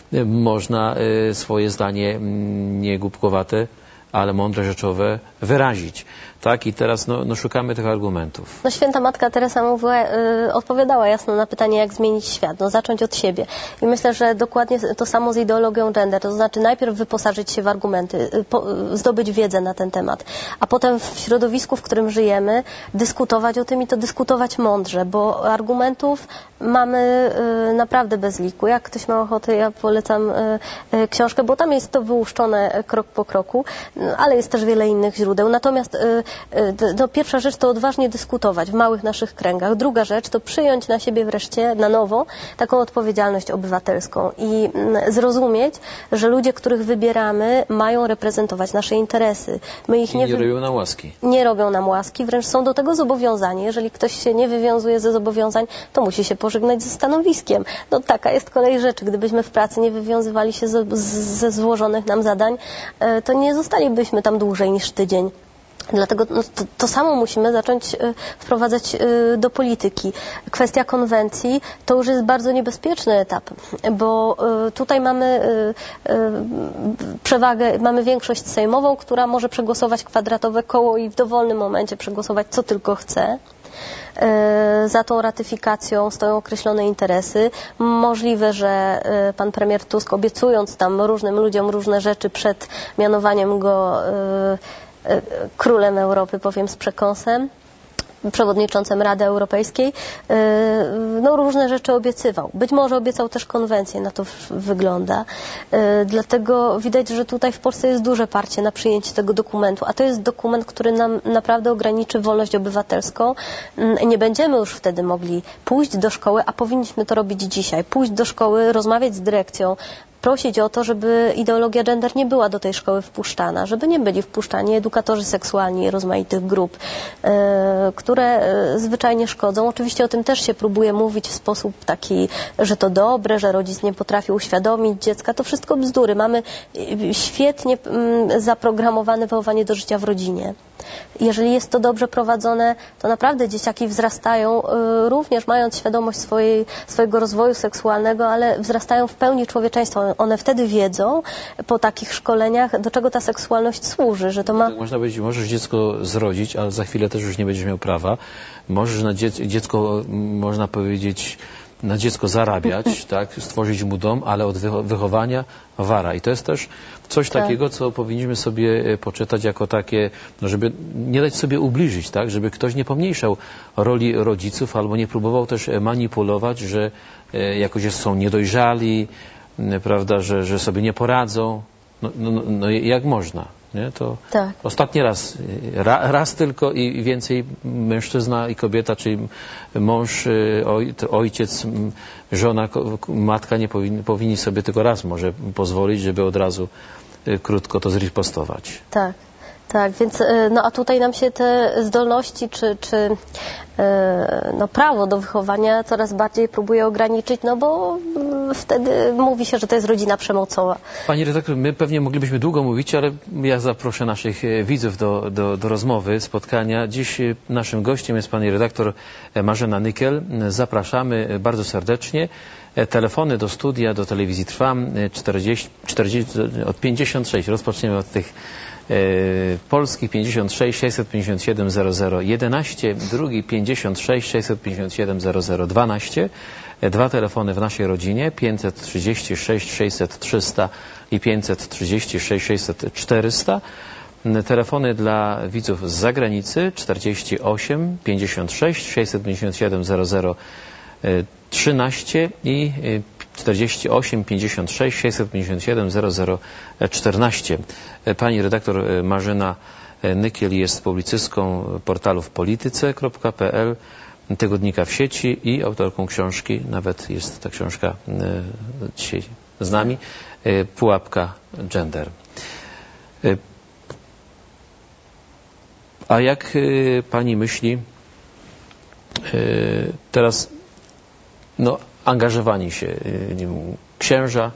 można swoje zdanie niegłupkowate, ale mądre, rzeczowe wyrazić. Tak? I teraz no, no szukamy tych argumentów. No święta Matka Teresa mówiła, y, odpowiadała jasno na pytanie, jak zmienić świat. No zacząć od siebie. I myślę, że dokładnie to samo z ideologią gender. To znaczy najpierw wyposażyć się w argumenty, y, po, y, zdobyć wiedzę na ten temat, a potem w środowisku, w którym żyjemy, dyskutować o tym i to dyskutować mądrze, bo argumentów mamy y, naprawdę bez liku. Jak ktoś ma ochotę, ja polecam y, y, książkę, bo tam jest to wyłuszczone krok po kroku, y, ale jest też wiele innych źródeł. Natomiast y, No, pierwsza rzecz to odważnie dyskutować w małych naszych kręgach. Druga rzecz to przyjąć na siebie wreszcie na nowo taką odpowiedzialność obywatelską i zrozumieć, że ludzie, których wybieramy, mają reprezentować nasze interesy. My ich I nie, nie wy... robią nam łaski. Nie robią nam łaski, wręcz są do tego zobowiązani. Jeżeli ktoś się nie wywiązuje ze zobowiązań, to musi się pożegnać ze stanowiskiem. No taka jest kolej rzeczy. Gdybyśmy w pracy nie wywiązywali się ze, ze złożonych nam zadań, to nie zostalibyśmy tam dłużej niż tydzień. Dlatego no, to, to samo musimy zacząć y, wprowadzać y, do polityki. Kwestia konwencji to już jest bardzo niebezpieczny etap, bo y, tutaj mamy y, y, przewagę, mamy większość sejmową, która może przegłosować kwadratowe koło i w dowolnym momencie przegłosować co tylko chce. Za tą ratyfikacją stoją określone interesy. Możliwe, że pan premier Tusk, obiecując tam różnym ludziom różne rzeczy przed mianowaniem go królem Europy, powiem z przekąsem, przewodniczącym Rady Europejskiej, no różne rzeczy obiecywał. Być może obiecał też konwencję, na to wygląda. Dlatego widać, że tutaj w Polsce jest duże parcie na przyjęcie tego dokumentu, a to jest dokument, który nam naprawdę ograniczy wolność obywatelską. Nie będziemy już wtedy mogli pójść do szkoły, a powinniśmy to robić dzisiaj. Pójść do szkoły, rozmawiać z dyrekcją, prosić o to, żeby ideologia gender nie była do tej szkoły wpuszczana, żeby nie byli wpuszczani edukatorzy seksualni rozmaitych grup, e, które e, zwyczajnie szkodzą. Oczywiście o tym też się próbuje mówić w sposób taki, że to dobre, że rodzic nie potrafi uświadomić dziecka. To wszystko bzdury. Mamy świetnie m, zaprogramowane wychowanie do życia w rodzinie. Jeżeli jest to dobrze prowadzone, to naprawdę dzieciaki wzrastają, y, również mając świadomość swojej, swojego rozwoju seksualnego, ale wzrastają w pełni człowieczeństwa. One wtedy wiedzą po takich szkoleniach, do czego ta seksualność służy, że to ma... Tak można powiedzieć, możesz dziecko zrodzić, ale za chwilę też już nie będziesz miał prawa. Możesz na dziecko, można powiedzieć, na dziecko zarabiać, tak, stworzyć mu dom, ale od wychowania wara. I to jest też coś tak. takiego, co powinniśmy sobie poczytać jako takie, no żeby nie dać sobie ubliżyć, tak, żeby ktoś nie pomniejszał roli rodziców albo nie próbował też manipulować, że jakoś są niedojrzali, prawda, że, że sobie nie poradzą. No, no, no jak można? Nie? To tak. Ostatni raz, ra, raz tylko i więcej mężczyzna i kobieta, czyli mąż, oj, ojciec, żona, matka nie powinni, powinni sobie tylko raz może pozwolić, żeby od razu krótko to zripostować. Tak. Tak, więc no a tutaj nam się te zdolności czy, czy no, prawo do wychowania coraz bardziej próbuje ograniczyć, no bo wtedy mówi się, że to jest rodzina przemocowa. Pani redaktor, my pewnie moglibyśmy długo mówić, ale ja zaproszę naszych widzów do, do, do rozmowy, spotkania. Dziś naszym gościem jest pani redaktor Marzena Nykiel. Zapraszamy bardzo serdecznie. Telefony do studia, do telewizji Trwam czterdzieści, czterdzieści, od pięćdziesiąt sześć. Rozpoczniemy od tych polskich pięćdziesiąt sześć sześćset pięćdziesiąt siedem zero zero jedenaście, drugi pięćdziesiąt sześć sześćset pięćdziesiąt siedem zero zero dwanaście. Dwa telefony w naszej rodzinie, pięćset trzydzieści sześć sześćset trzysta i pięćset trzydzieści sześć sześćset czterysta. Telefony dla widzów z zagranicy czterdzieści osiem pięćdziesiąt sześć sześćset pięćdziesiąt siedem zero zero trzynaście i czterdzieści osiem pięćdziesiąt sześć sześćset pięćdziesiąt siedem zero zero czternaście. Pani redaktor Marzena Nykiel jest publicystką portalu w polityce kropka p l, tygodnika w sieci i autorką książki, nawet jest ta książka dzisiaj z nami, Pułapka Gender. A jak pani myśli teraz, no, angażowani się nie wiem, księża,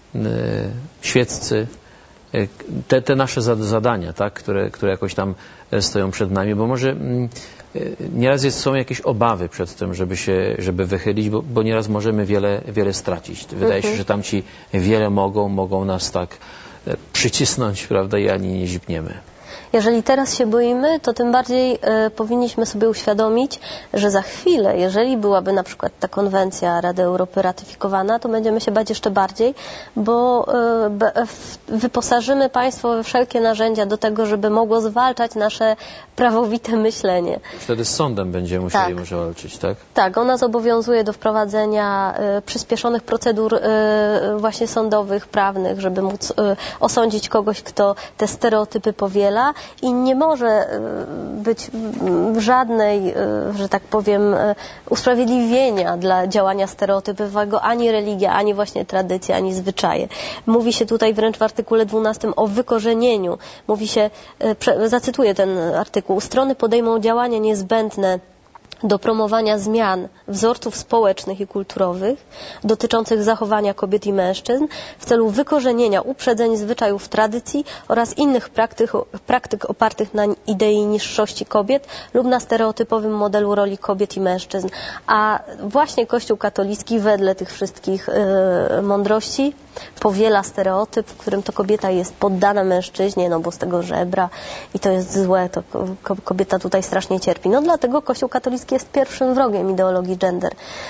świeccy, te, te nasze zadania, tak, które, które jakoś tam stoją przed nami, bo może nieraz jest, są jakieś obawy przed tym, żeby się, żeby wychylić, bo, bo nieraz możemy wiele, wiele stracić. Wydaje się, że tamci wiele mogą, mogą nas tak przycisnąć, prawda, i ani nie zipniemy. Jeżeli teraz się boimy, to tym bardziej e, powinniśmy sobie uświadomić, że za chwilę, jeżeli byłaby na przykład ta konwencja Rady Europy ratyfikowana, to będziemy się bać jeszcze bardziej, bo e, b, w, wyposażymy państwo we wszelkie narzędzia do tego, żeby mogło zwalczać nasze prawowite myślenie. Wtedy z sądem będziemy musieli tak. może walczyć, tak? Tak, ona zobowiązuje do wprowadzenia e, przyspieszonych procedur e, właśnie sądowych, prawnych, żeby móc e, osądzić kogoś, kto te stereotypy powiela. I nie może być żadnej, że tak powiem, usprawiedliwienia dla działania stereotypowego ani religia, ani właśnie tradycja, ani zwyczaje. Mówi się tutaj wręcz w artykule dwunastym o wykorzenieniu. Mówi się, zacytuję ten artykuł, strony podejmą działania niezbędne do promowania zmian wzorców społecznych i kulturowych dotyczących zachowania kobiet i mężczyzn w celu wykorzenienia uprzedzeń, zwyczajów, tradycji oraz innych praktyk, praktyk opartych na idei niższości kobiet lub na stereotypowym modelu roli kobiet i mężczyzn. A właśnie Kościół katolicki wedle tych wszystkich yy, mądrości powiela stereotyp, w którym to kobieta jest poddana mężczyźnie, no bo z tego żebra i to jest złe, to kobieta tutaj strasznie cierpi. No dlatego Kościół katolicki jest pierwszym wrogiem ideologii gender.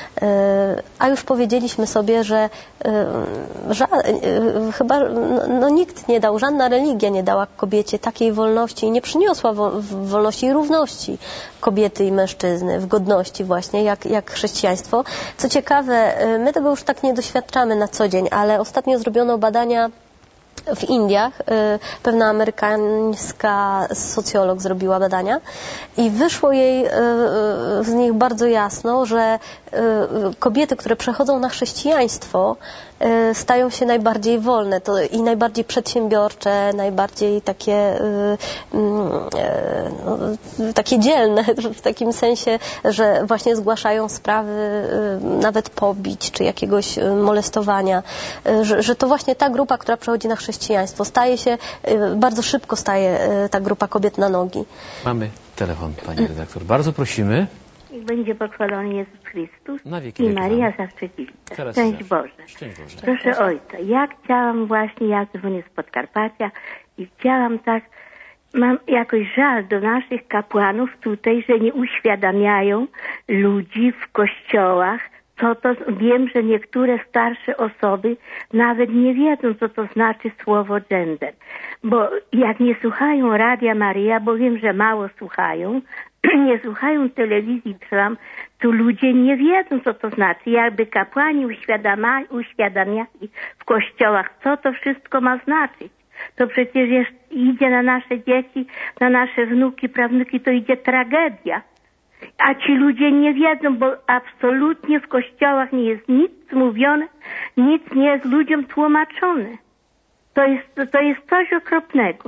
A już powiedzieliśmy sobie, że ża, chyba no, nikt nie dał, żadna religia nie dała kobiecie takiej wolności i nie przyniosła wolności i równości kobiety i mężczyzny w godności właśnie, jak, jak chrześcijaństwo. Co ciekawe, my tego już tak nie doświadczamy na co dzień, ale ostatnio zrobiono badania w Indiach, pewna amerykańska socjolog zrobiła badania i wyszło jej z nich bardzo jasno, że kobiety, które przechodzą na chrześcijaństwo, stają się najbardziej wolne to i najbardziej przedsiębiorcze, najbardziej takie, no, takie dzielne w takim sensie, że właśnie zgłaszają sprawy nawet pobić czy jakiegoś molestowania, że, że to właśnie ta grupa, która przechodzi na chrześcijaństwo, staje się, bardzo szybko staje ta grupa kobiet na nogi. Mamy telefon, pani redaktor. Bardzo prosimy. Niech będzie pochwalony Jezus Chrystus na wieki i wieku. Maria Zawcześliwca. Szczęść Boże. Szczęść Boże. Proszę Ojca, ja chciałam właśnie, ja dzwonię z Podkarpacia i chciałam tak, mam jakoś żal do naszych kapłanów tutaj, że nie uświadamiają ludzi w kościołach co to, wiem, że niektóre starsze osoby nawet nie wiedzą, co to znaczy słowo gender. Bo jak nie słuchają Radia Maryja, bo wiem, że mało słuchają, nie słuchają telewizji Trwam, to ludzie nie wiedzą, co to znaczy. Jakby kapłani uświadamiali, uświadamiali w kościołach, co to wszystko ma znaczyć. To przecież jest, idzie na nasze dzieci, na nasze wnuki, prawnuki, to idzie tragedia. A ci ludzie nie wiedzą, bo absolutnie w kościołach nie jest nic mówione, nic nie jest ludziom tłumaczone. To jest, to jest coś okropnego.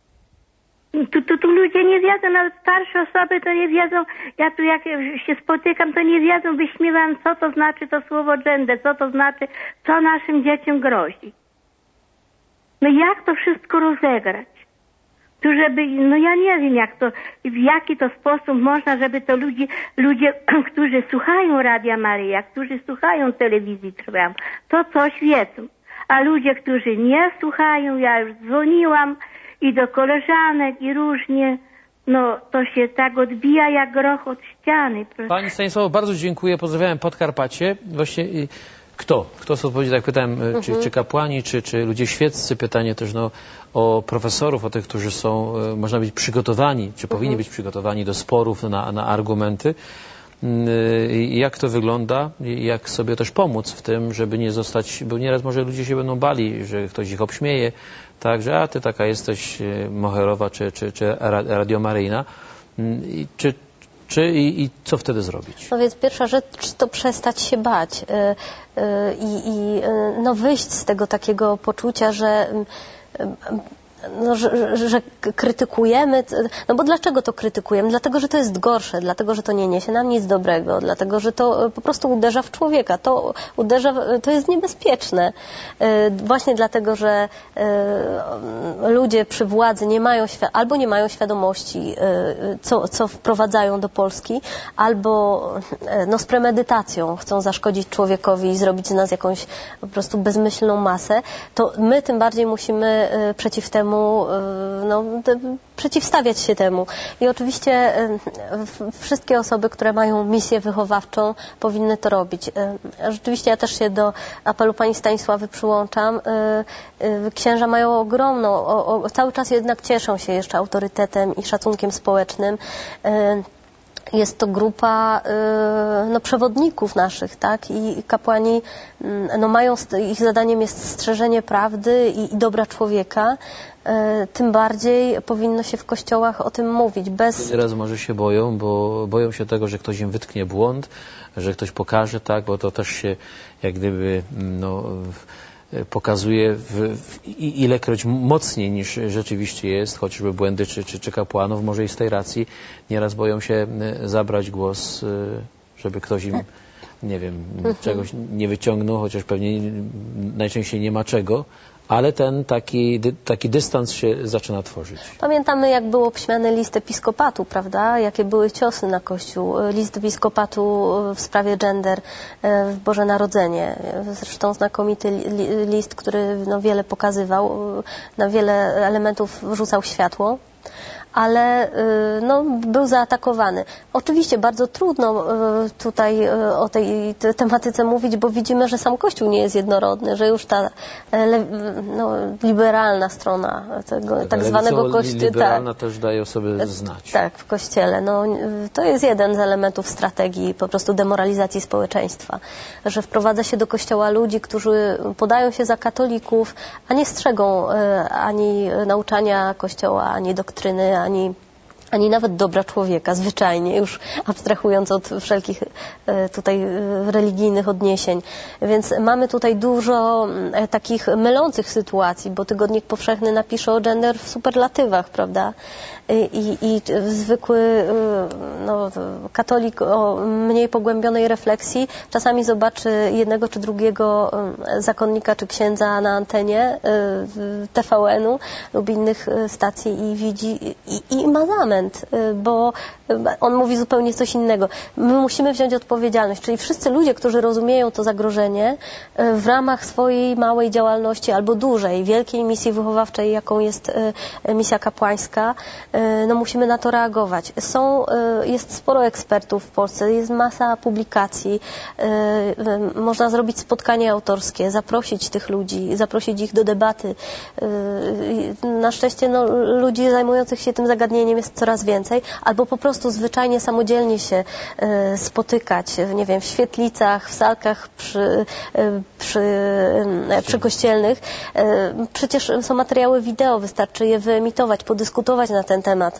Tu, tu, tu ludzie nie wiedzą, nawet starsze osoby to nie wiedzą. Ja tu jak się spotykam, to nie wiedzą, wyśmiewam, co to znaczy to słowo gender, co to znaczy, co naszym dzieciom grozi. No jak to wszystko rozegrać? Tu żeby, no ja nie wiem jak to, w jaki to sposób można, żeby to ludzie, ludzie, którzy słuchają Radia Maryja, którzy słuchają telewizji Trwam, to coś wiedzą. A ludzie, którzy nie słuchają, ja już dzwoniłam i do koleżanek i różnie, no to się tak odbija jak groch od ściany. Pani Stanisławo, bardzo dziękuję, pozdrawiam Podkarpacie. Właśnie kto? Kto z odpowiedzi, tak pytałem, mhm. czy, czy kapłani, czy, czy ludzie świeccy? Pytanie też no, o profesorów, o tych, którzy są, można być przygotowani, czy powinni mhm. być przygotowani do sporów, na, na argumenty. Jak to wygląda? Jak sobie też pomóc w tym, żeby nie zostać, bo nieraz może ludzie się będą bali, że ktoś ich obśmieje, tak, że a ty taka jesteś moherowa, czy, czy, czy radiomaryjna. I, czy, czy, i, I co wtedy zrobić? No więc pierwsza rzecz to przestać się bać i, i no wyjść z tego takiego poczucia, że No, że, że krytykujemy, no bo dlaczego to krytykujemy? Dlatego, że to jest gorsze, dlatego, że to nie niesie nam nic dobrego, dlatego, że to po prostu uderza w człowieka, to uderza, to jest niebezpieczne. Właśnie dlatego, że ludzie przy władzy nie mają, albo nie mają świadomości, co, co wprowadzają do Polski, albo no, z premedytacją chcą zaszkodzić człowiekowi i zrobić z nas jakąś po prostu bezmyślną masę, to my tym bardziej musimy przeciw temu no, przeciwstawiać się temu. I oczywiście wszystkie osoby, które mają misję wychowawczą, powinny to robić. Rzeczywiście ja też się do apelu pani Stanisławy przyłączam. Księża mają ogromną, o, o, cały czas jednak cieszą się jeszcze autorytetem i szacunkiem społecznym. Jest to grupa no, przewodników naszych, tak? I kapłani no, mają, ich zadaniem jest strzeżenie prawdy i, i dobra człowieka. Tym bardziej powinno się w kościołach o tym mówić. Bez... Nieraz może się boją, bo boją się tego, że ktoś im wytknie błąd, że ktoś pokaże, tak? Bo to też się jak gdyby no, pokazuje w, w, ilekroć mocniej niż rzeczywiście jest, chociażby błędy czy, czy, czy kapłanów, może i z tej racji nieraz boją się zabrać głos, żeby ktoś im, nie wiem, czegoś nie wyciągnął, chociaż pewnie najczęściej nie ma czego, ale ten taki, taki dystans się zaczyna tworzyć. Pamiętamy, jak był obśmiany list episkopatu, prawda? Jakie były ciosy na Kościół. List episkopatu w sprawie gender w Boże Narodzenie. Zresztą znakomity list, który no, wiele pokazywał, na wiele elementów rzucał światło. Ale no, był zaatakowany. Oczywiście bardzo trudno tutaj o tej tematyce mówić, bo widzimy, że sam Kościół nie jest jednorodny, że już ta no, liberalna strona tego tak, tak zwanego Kościoła... liberalna tak, też daje o sobie znać. Tak, w Kościele. No, to jest jeden z elementów strategii po prostu demoralizacji społeczeństwa, że wprowadza się do Kościoła ludzi, którzy podają się za katolików, a nie strzegą ani nauczania Kościoła, ani doktryny, ani, ani nawet dobra człowieka, zwyczajnie, już abstrahując od wszelkich tutaj religijnych odniesień. Więc mamy tutaj dużo takich mylących sytuacji, bo Tygodnik Powszechny napisze o gender w superlatywach, prawda? I, i zwykły no, katolik o mniej pogłębionej refleksji czasami zobaczy jednego czy drugiego zakonnika czy księdza na antenie T V N-u lub innych stacji i widzi i, i ma zamęt. argument, bo on mówi zupełnie coś innego. My musimy wziąć odpowiedzialność, czyli wszyscy ludzie, którzy rozumieją to zagrożenie w ramach swojej małej działalności albo dużej, wielkiej misji wychowawczej, jaką jest misja kapłańska, no musimy na to reagować. Są, jest sporo ekspertów w Polsce, jest masa publikacji, można zrobić spotkanie autorskie, zaprosić tych ludzi, zaprosić ich do debaty. Na szczęście no, ludzi zajmujących się tym zagadnieniem jest coraz więcej, albo po prostu zwyczajnie samodzielnie się spotykać, nie wiem, w świetlicach, w salkach przy, przy, przy kościelnych. Przecież są materiały wideo, wystarczy je wyemitować, podyskutować na ten temat.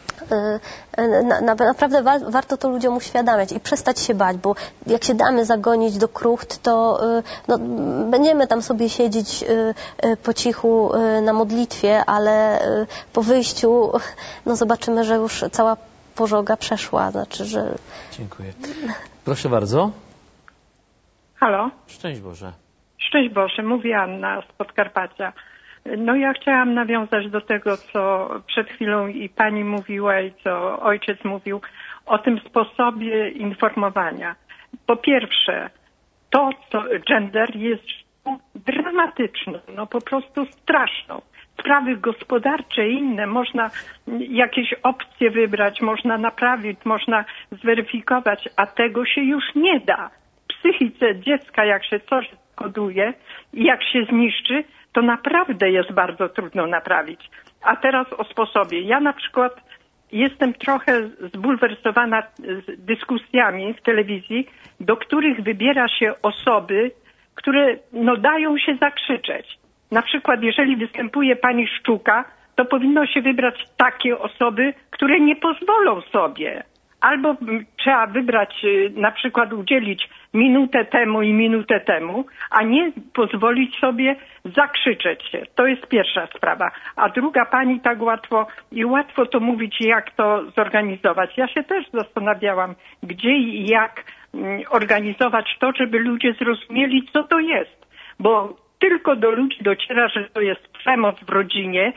Na, na, naprawdę wa, warto to ludziom uświadamiać i przestać się bać, bo jak się damy zagonić do krucht, to no, będziemy tam sobie siedzieć po cichu na modlitwie, ale po wyjściu no, zobaczymy, że już cała pożoga przeszła. Znaczy, że... Dziękuję. Proszę bardzo. Halo? Szczęść Boże. Szczęść Boże, mówi Anna z Podkarpacia. No ja chciałam nawiązać do tego, co przed chwilą i pani mówiła i co ojciec mówił o tym sposobie informowania. Po pierwsze, to, co gender jest dramatyczną, no po prostu straszną. Sprawy gospodarcze i inne, można jakieś opcje wybrać, można naprawić, można zweryfikować, a tego się już nie da. W psychice dziecka, jak się coś koduje i jak się zniszczy, to naprawdę jest bardzo trudno naprawić. A teraz o sposobie. Ja na przykład jestem trochę zbulwersowana dyskusjami w telewizji, do których wybiera się osoby, które no, dają się zakrzyczeć. Na przykład jeżeli występuje pani Szczuka, to powinno się wybrać takie osoby, które nie pozwolą sobie. Albo trzeba wybrać, na przykład udzielić minutę temu i minutę temu, a nie pozwolić sobie zakrzyczeć się. To jest pierwsza sprawa. A druga, pani tak łatwo i łatwo to mówić, jak to zorganizować. Ja się też zastanawiałam, gdzie i jak organizować to, żeby ludzie zrozumieli, co to jest. Bo tylko do ludzi dociera, że to jest przemoc w rodzinie,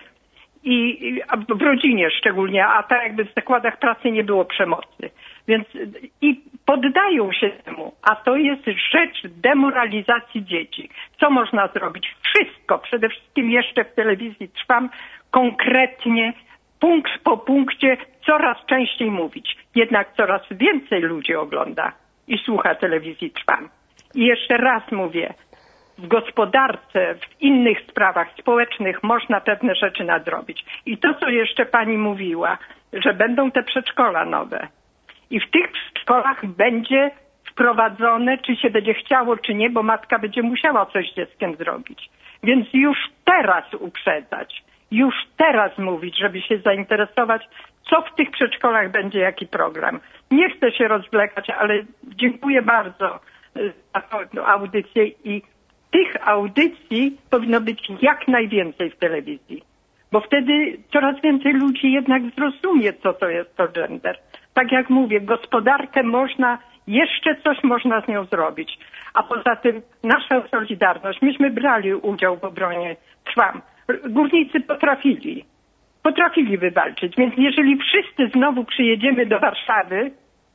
i w rodzinie szczególnie, a tak jakby w zakładach pracy nie było przemocy. Więc i poddają się temu, a to jest rzecz demoralizacji dzieci. Co można zrobić? Wszystko. Przede wszystkim jeszcze w telewizji trwam konkretnie, punkt po punkcie, coraz częściej mówić. Jednak coraz więcej ludzi ogląda i słucha telewizji Trwam. I jeszcze raz mówię, w gospodarce, w innych sprawach społecznych można pewne rzeczy nadrobić. I to, co jeszcze pani mówiła, że będą te przedszkola nowe. I w tych przedszkolach będzie wprowadzone, czy się będzie chciało, czy nie, bo matka będzie musiała coś z dzieckiem zrobić. Więc już teraz uprzedzać, już teraz mówić, żeby się zainteresować, co w tych przedszkolach będzie, jaki program. Nie chcę się rozwlekać, ale dziękuję bardzo za tę audycję i tych audycji powinno być jak najwięcej w telewizji, bo wtedy coraz więcej ludzi jednak zrozumie, co to jest to gender. Tak jak mówię, gospodarkę można, jeszcze coś można z nią zrobić. A poza tym nasza Solidarność, myśmy brali udział w obronie Trwam. Górnicy potrafili, potrafili wywalczyć, więc jeżeli wszyscy znowu przyjedziemy do Warszawy,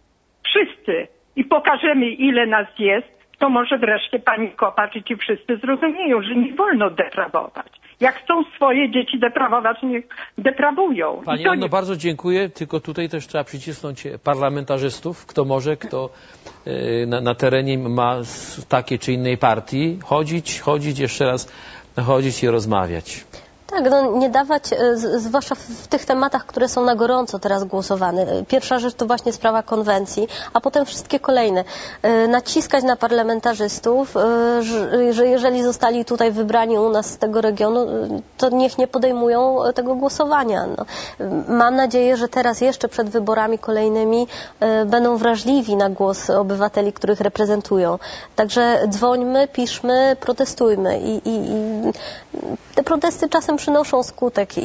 wszyscy i pokażemy, ile nas jest, to może wreszcie pani Kopacz i ci wszyscy zrozumieją, że nie wolno deprawować. Jak chcą swoje dzieci deprawować, niech deprawują. Pani Anno, nie... bardzo dziękuję, tylko tutaj też trzeba przycisnąć parlamentarzystów, kto może, kto na, na terenie ma z takiej czy innej partii, chodzić, chodzić, jeszcze raz chodzić i rozmawiać. Tak, no nie dawać, zwłaszcza w tych tematach, które są na gorąco teraz głosowane. Pierwsza rzecz to właśnie sprawa konwencji, a potem wszystkie kolejne. Naciskać na parlamentarzystów, że jeżeli zostali tutaj wybrani u nas z tego regionu, to niech nie podejmują tego głosowania. No, mam nadzieję, że teraz jeszcze przed wyborami kolejnymi będą wrażliwi na głos obywateli, których reprezentują. Także dzwońmy, piszmy, protestujmy i, i, i te protesty czasem przynoszą skutek i,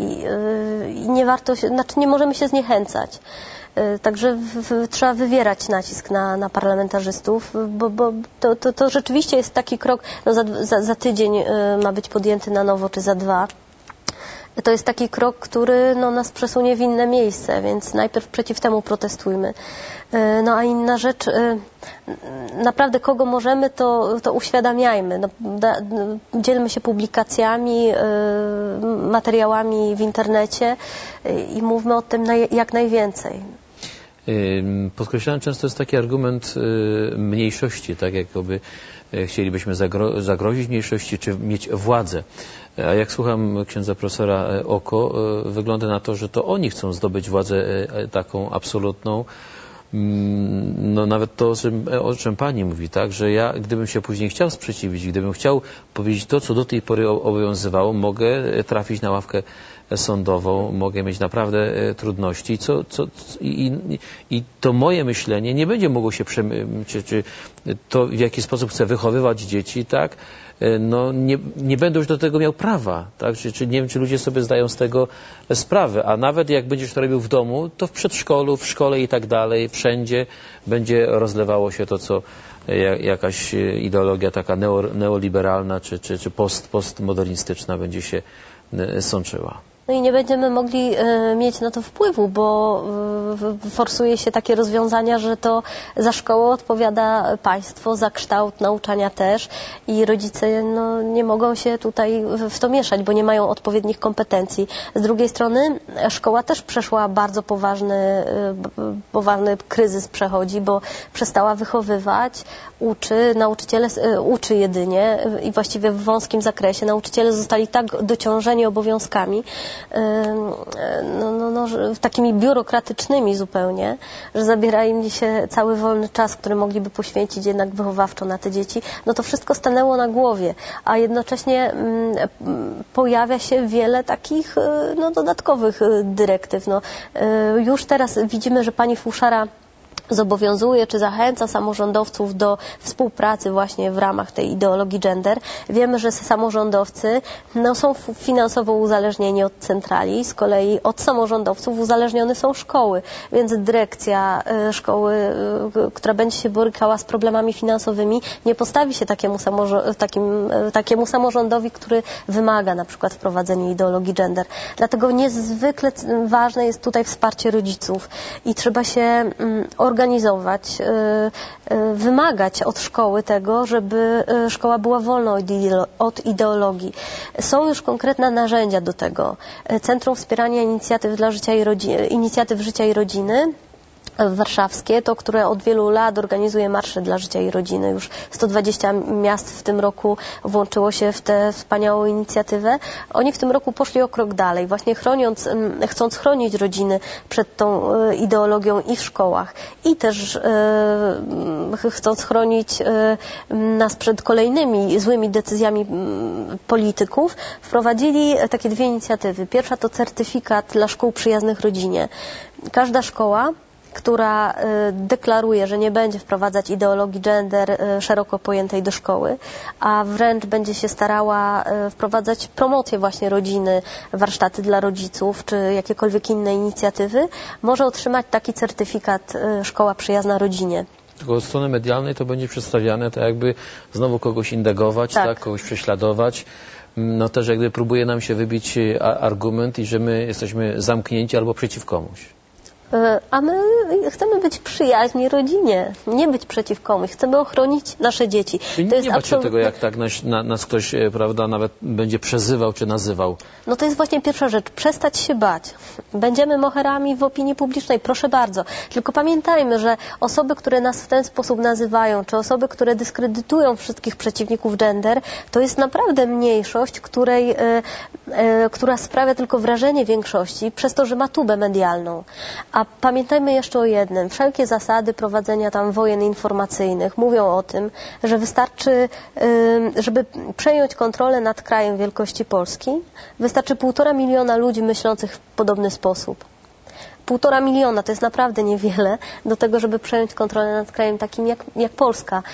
i nie warto się, znaczy nie możemy się zniechęcać. Także w, w, trzeba wywierać nacisk na, na parlamentarzystów, bo, bo to, to, to rzeczywiście jest taki krok, no za, za, za tydzień ma być podjęty na nowo, czy za dwa. to jest taki krok, który no, nas przesunie w inne miejsce, więc najpierw przeciw temu protestujmy. No a inna rzecz, naprawdę kogo możemy, to, to uświadamiajmy. No, da, dzielmy się publikacjami, materiałami w internecie i mówmy o tym jak najwięcej. Podkreślałem często jest taki argument mniejszości, tak jakoby chcielibyśmy zagro zagrozić mniejszości czy mieć władzę. A jak słucham księdza profesora Oko, wygląda na to, że to oni chcą zdobyć władzę taką absolutną. No nawet to, o czym, o czym pani mówi, tak, że ja gdybym się później chciał sprzeciwić, gdybym chciał powiedzieć to, co do tej pory obowiązywało, mogę trafić na ławkę sądową, mogę mieć naprawdę trudności, co, co, i, i to moje myślenie nie będzie mogło się, czy, czy to w jaki sposób chcę wychowywać dzieci, tak, no nie, nie będę już do tego miał prawa, tak, czy, czy nie wiem, czy ludzie sobie zdają z tego sprawę, a nawet jak będziesz to robił w domu, to w przedszkolu, w szkole i tak dalej, wszędzie będzie rozlewało się to, co jakaś ideologia taka neo, neoliberalna, czy, czy, czy post, postmodernistyczna będzie się sączyła. No i nie będziemy mogli y, mieć na to wpływu, bo y, forsuje się takie rozwiązania, że to za szkołą odpowiada państwo, za kształt nauczania też i rodzice no, nie mogą się tutaj w to mieszać, bo nie mają odpowiednich kompetencji. Z drugiej strony szkoła też przeszła bardzo poważny, y, poważny kryzys przechodzi, bo przestała wychowywać, uczy, nauczyciele y, uczy jedynie y, i właściwie w wąskim zakresie. Nauczyciele zostali tak dociążeni obowiązkami, No, no, no, takimi biurokratycznymi zupełnie, że zabiera im się cały wolny czas, który mogliby poświęcić jednak wychowawczo na te dzieci, no to wszystko stanęło na głowie, a jednocześnie mm, pojawia się wiele takich no, dodatkowych dyrektyw. No, już teraz widzimy, że pani Fuszara zobowiązuje czy zachęca samorządowców do współpracy właśnie w ramach tej ideologii gender. Wiemy, że samorządowcy no, są finansowo uzależnieni od centrali, z kolei od samorządowców uzależnione są szkoły, więc dyrekcja y, szkoły, y, która będzie się borykała z problemami finansowymi, nie postawi się takiemu, samorzo takim, y, takiemu samorządowi, który wymaga na przykład wprowadzenia ideologii gender. Dlatego niezwykle ważne jest tutaj wsparcie rodziców i trzeba się y, organizować, wymagać od szkoły tego, żeby szkoła była wolna od ideologii. Są już konkretne narzędzia do tego. Centrum Wspierania Inicjatyw dla Życia i Rodziny, Inicjatyw Życia i Rodziny warszawskie, to które od wielu lat organizuje marsze dla życia i rodziny. Już sto dwadzieścia miast w tym roku włączyło się w tę wspaniałą inicjatywę. Oni w tym roku poszli o krok dalej, właśnie chroniąc, chcąc chronić rodziny przed tą ideologią i w szkołach i też e, chcąc chronić e, nas przed kolejnymi złymi decyzjami polityków, wprowadzili takie dwie inicjatywy. Pierwsza to certyfikat dla szkół przyjaznych rodzinie. Każda szkoła, która deklaruje, że nie będzie wprowadzać ideologii gender szeroko pojętej do szkoły, a wręcz będzie się starała wprowadzać promocję właśnie rodziny, warsztaty dla rodziców, czy jakiekolwiek inne inicjatywy, może otrzymać taki certyfikat Szkoła Przyjazna Rodzinie. Tylko od strony medialnej to będzie przedstawiane tak jakby znowu kogoś indegować, tak. Tak, kogoś prześladować. No też jakby próbuje nam się wybić argument i że my jesteśmy zamknięci albo przeciw komuś. A my chcemy być przyjaźni rodzinie, nie być przeciw komuś. Chcemy ochronić nasze dzieci. To nie jest nie absolutnie... tego, jak tak nas, na, nas ktoś, prawda, nawet będzie przezywał czy nazywał. No to jest właśnie pierwsza rzecz. Przestać się bać. Będziemy moherami w opinii publicznej, proszę bardzo. Tylko pamiętajmy, że osoby, które nas w ten sposób nazywają, czy osoby, które dyskredytują wszystkich przeciwników gender, to jest naprawdę mniejszość, której, y, y, która sprawia tylko wrażenie większości przez to, że ma tubę medialną. A pamiętajmy jeszcze o jednym. Wszelkie zasady prowadzenia tam wojen informacyjnych mówią o tym, że wystarczy, żeby przejąć kontrolę nad krajem wielkości Polski, wystarczy półtora miliona ludzi myślących w podobny sposób. Półtora miliona to jest naprawdę niewiele do tego, żeby przejąć kontrolę nad krajem takim jak, jak Polska.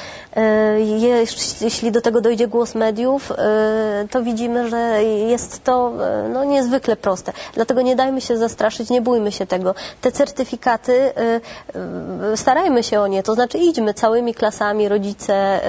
Jeśli do tego dojdzie głos mediów, to widzimy, że jest to no, niezwykle proste. Dlatego nie dajmy się zastraszyć, nie bójmy się tego. Te certyfikaty, starajmy się o nie, to znaczy idźmy całymi klasami, rodzice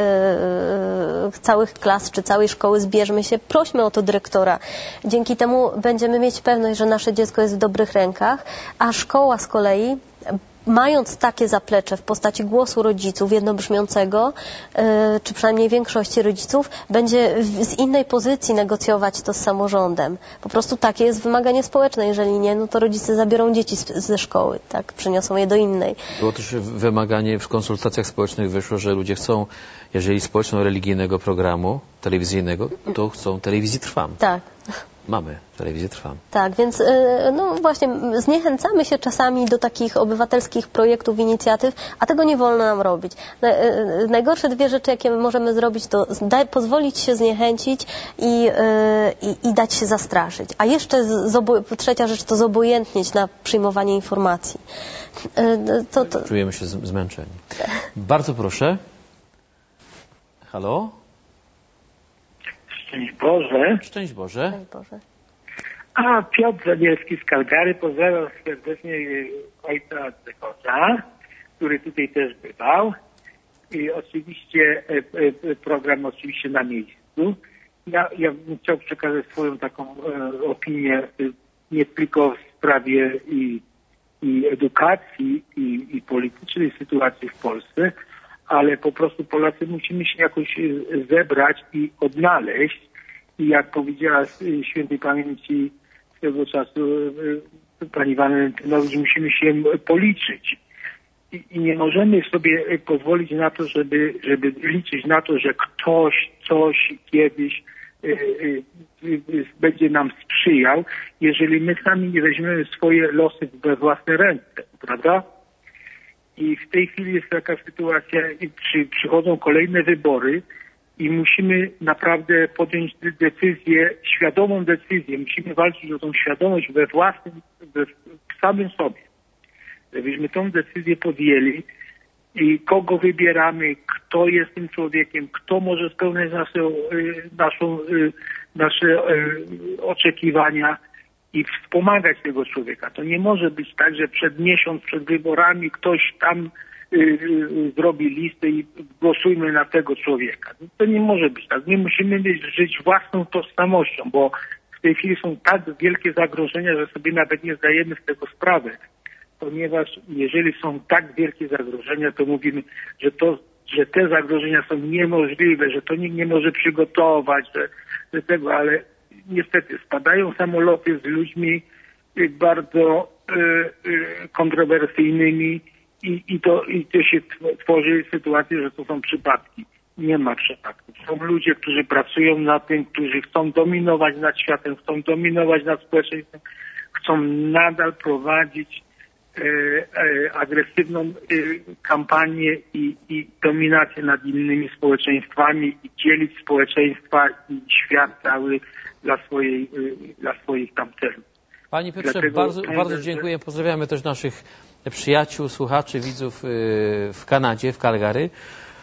całych klas czy całej szkoły, zbierzmy się, prośmy o to dyrektora. Dzięki temu będziemy mieć pewność, że nasze dziecko jest w dobrych rękach, a szkoła z kolei, mając takie zaplecze w postaci głosu rodziców jednobrzmiącego, czy przynajmniej większości rodziców, będzie z innej pozycji negocjować to z samorządem. Po prostu takie jest wymaganie społeczne. Jeżeli nie, no to rodzice zabiorą dzieci ze szkoły, tak, przyniosą je do innej. Było też wymaganie, w konsultacjach społecznych wyszło, że ludzie chcą, jeżeli społeczno-religijnego programu telewizyjnego, to chcą telewizji Trwam. Tak. Mamy telewizję Trwam. Tak, więc no właśnie zniechęcamy się czasami do takich obywatelskich projektów, inicjatyw, a tego nie wolno nam robić. Najgorsze dwie rzeczy, jakie możemy zrobić, to daj, pozwolić się zniechęcić i, i, i dać się zastraszyć. A jeszcze trzecia rzecz to zobojętnieć na przyjmowanie informacji. To, to... Czujemy się zmęczeni. Bardzo proszę. Halo? Szczęść Boże. Szczęść Boże. Szczęść Boże. A, Piotr Zaniewski z Calgary. Pozdrawiam serdecznie ojca Grzegorza, który tutaj też bywał. I oczywiście program oczywiście na miejscu. Ja, ja bym chciał przekazać swoją taką e, opinię nie tylko w sprawie i, i edukacji i, i politycznej sytuacji w Polsce, ale po prostu Polacy musimy się jakoś zebrać i odnaleźć. I jak powiedziała świętej pamięci swego czasu pani Walentynowicz, musimy się policzyć. I, I nie możemy sobie pozwolić na to, żeby, żeby liczyć na to, że ktoś, coś kiedyś y, y, y, będzie nam sprzyjał, jeżeli my sami nie weźmiemy swoje losy we własne ręce, prawda? I w tej chwili jest taka sytuacja, czy przychodzą kolejne wybory i musimy naprawdę podjąć decyzję, świadomą decyzję. Musimy walczyć o tą świadomość we własnym, we, w samym sobie. Żebyśmy tą decyzję podjęli i kogo wybieramy, kto jest tym człowiekiem, kto może spełniać nasze, naszą, nasze oczekiwania i wspomagać tego człowieka. To nie może być tak, że przed miesiąc, przed wyborami ktoś tam y, y, zrobi listę i głosujmy na tego człowieka. To nie może być tak. My musimy żyć własną tożsamością, bo w tej chwili są tak wielkie zagrożenia, że sobie nawet nie zdajemy z tego sprawy. Ponieważ jeżeli są tak wielkie zagrożenia, to mówimy, że to, że te zagrożenia są niemożliwe, że to nikt nie może przygotować, że, że tego, ale niestety spadają samoloty z ludźmi bardzo y, y, kontrowersyjnymi i, i, to, i to się tworzy sytuacja, że to są przypadki. Nie ma przypadków. Są ludzie, którzy pracują na tym, którzy chcą dominować nad światem, chcą dominować nad społeczeństwem, chcą nadal prowadzić y, y, agresywną y, kampanię i, i dominację nad innymi społeczeństwami i dzielić społeczeństwa i świat cały dla, swojej, dla swoich tam celów. Panie Piotrze, bardzo, bardzo dziękuję. Pozdrawiamy też naszych przyjaciół, słuchaczy, widzów w Kanadzie, w Calgary.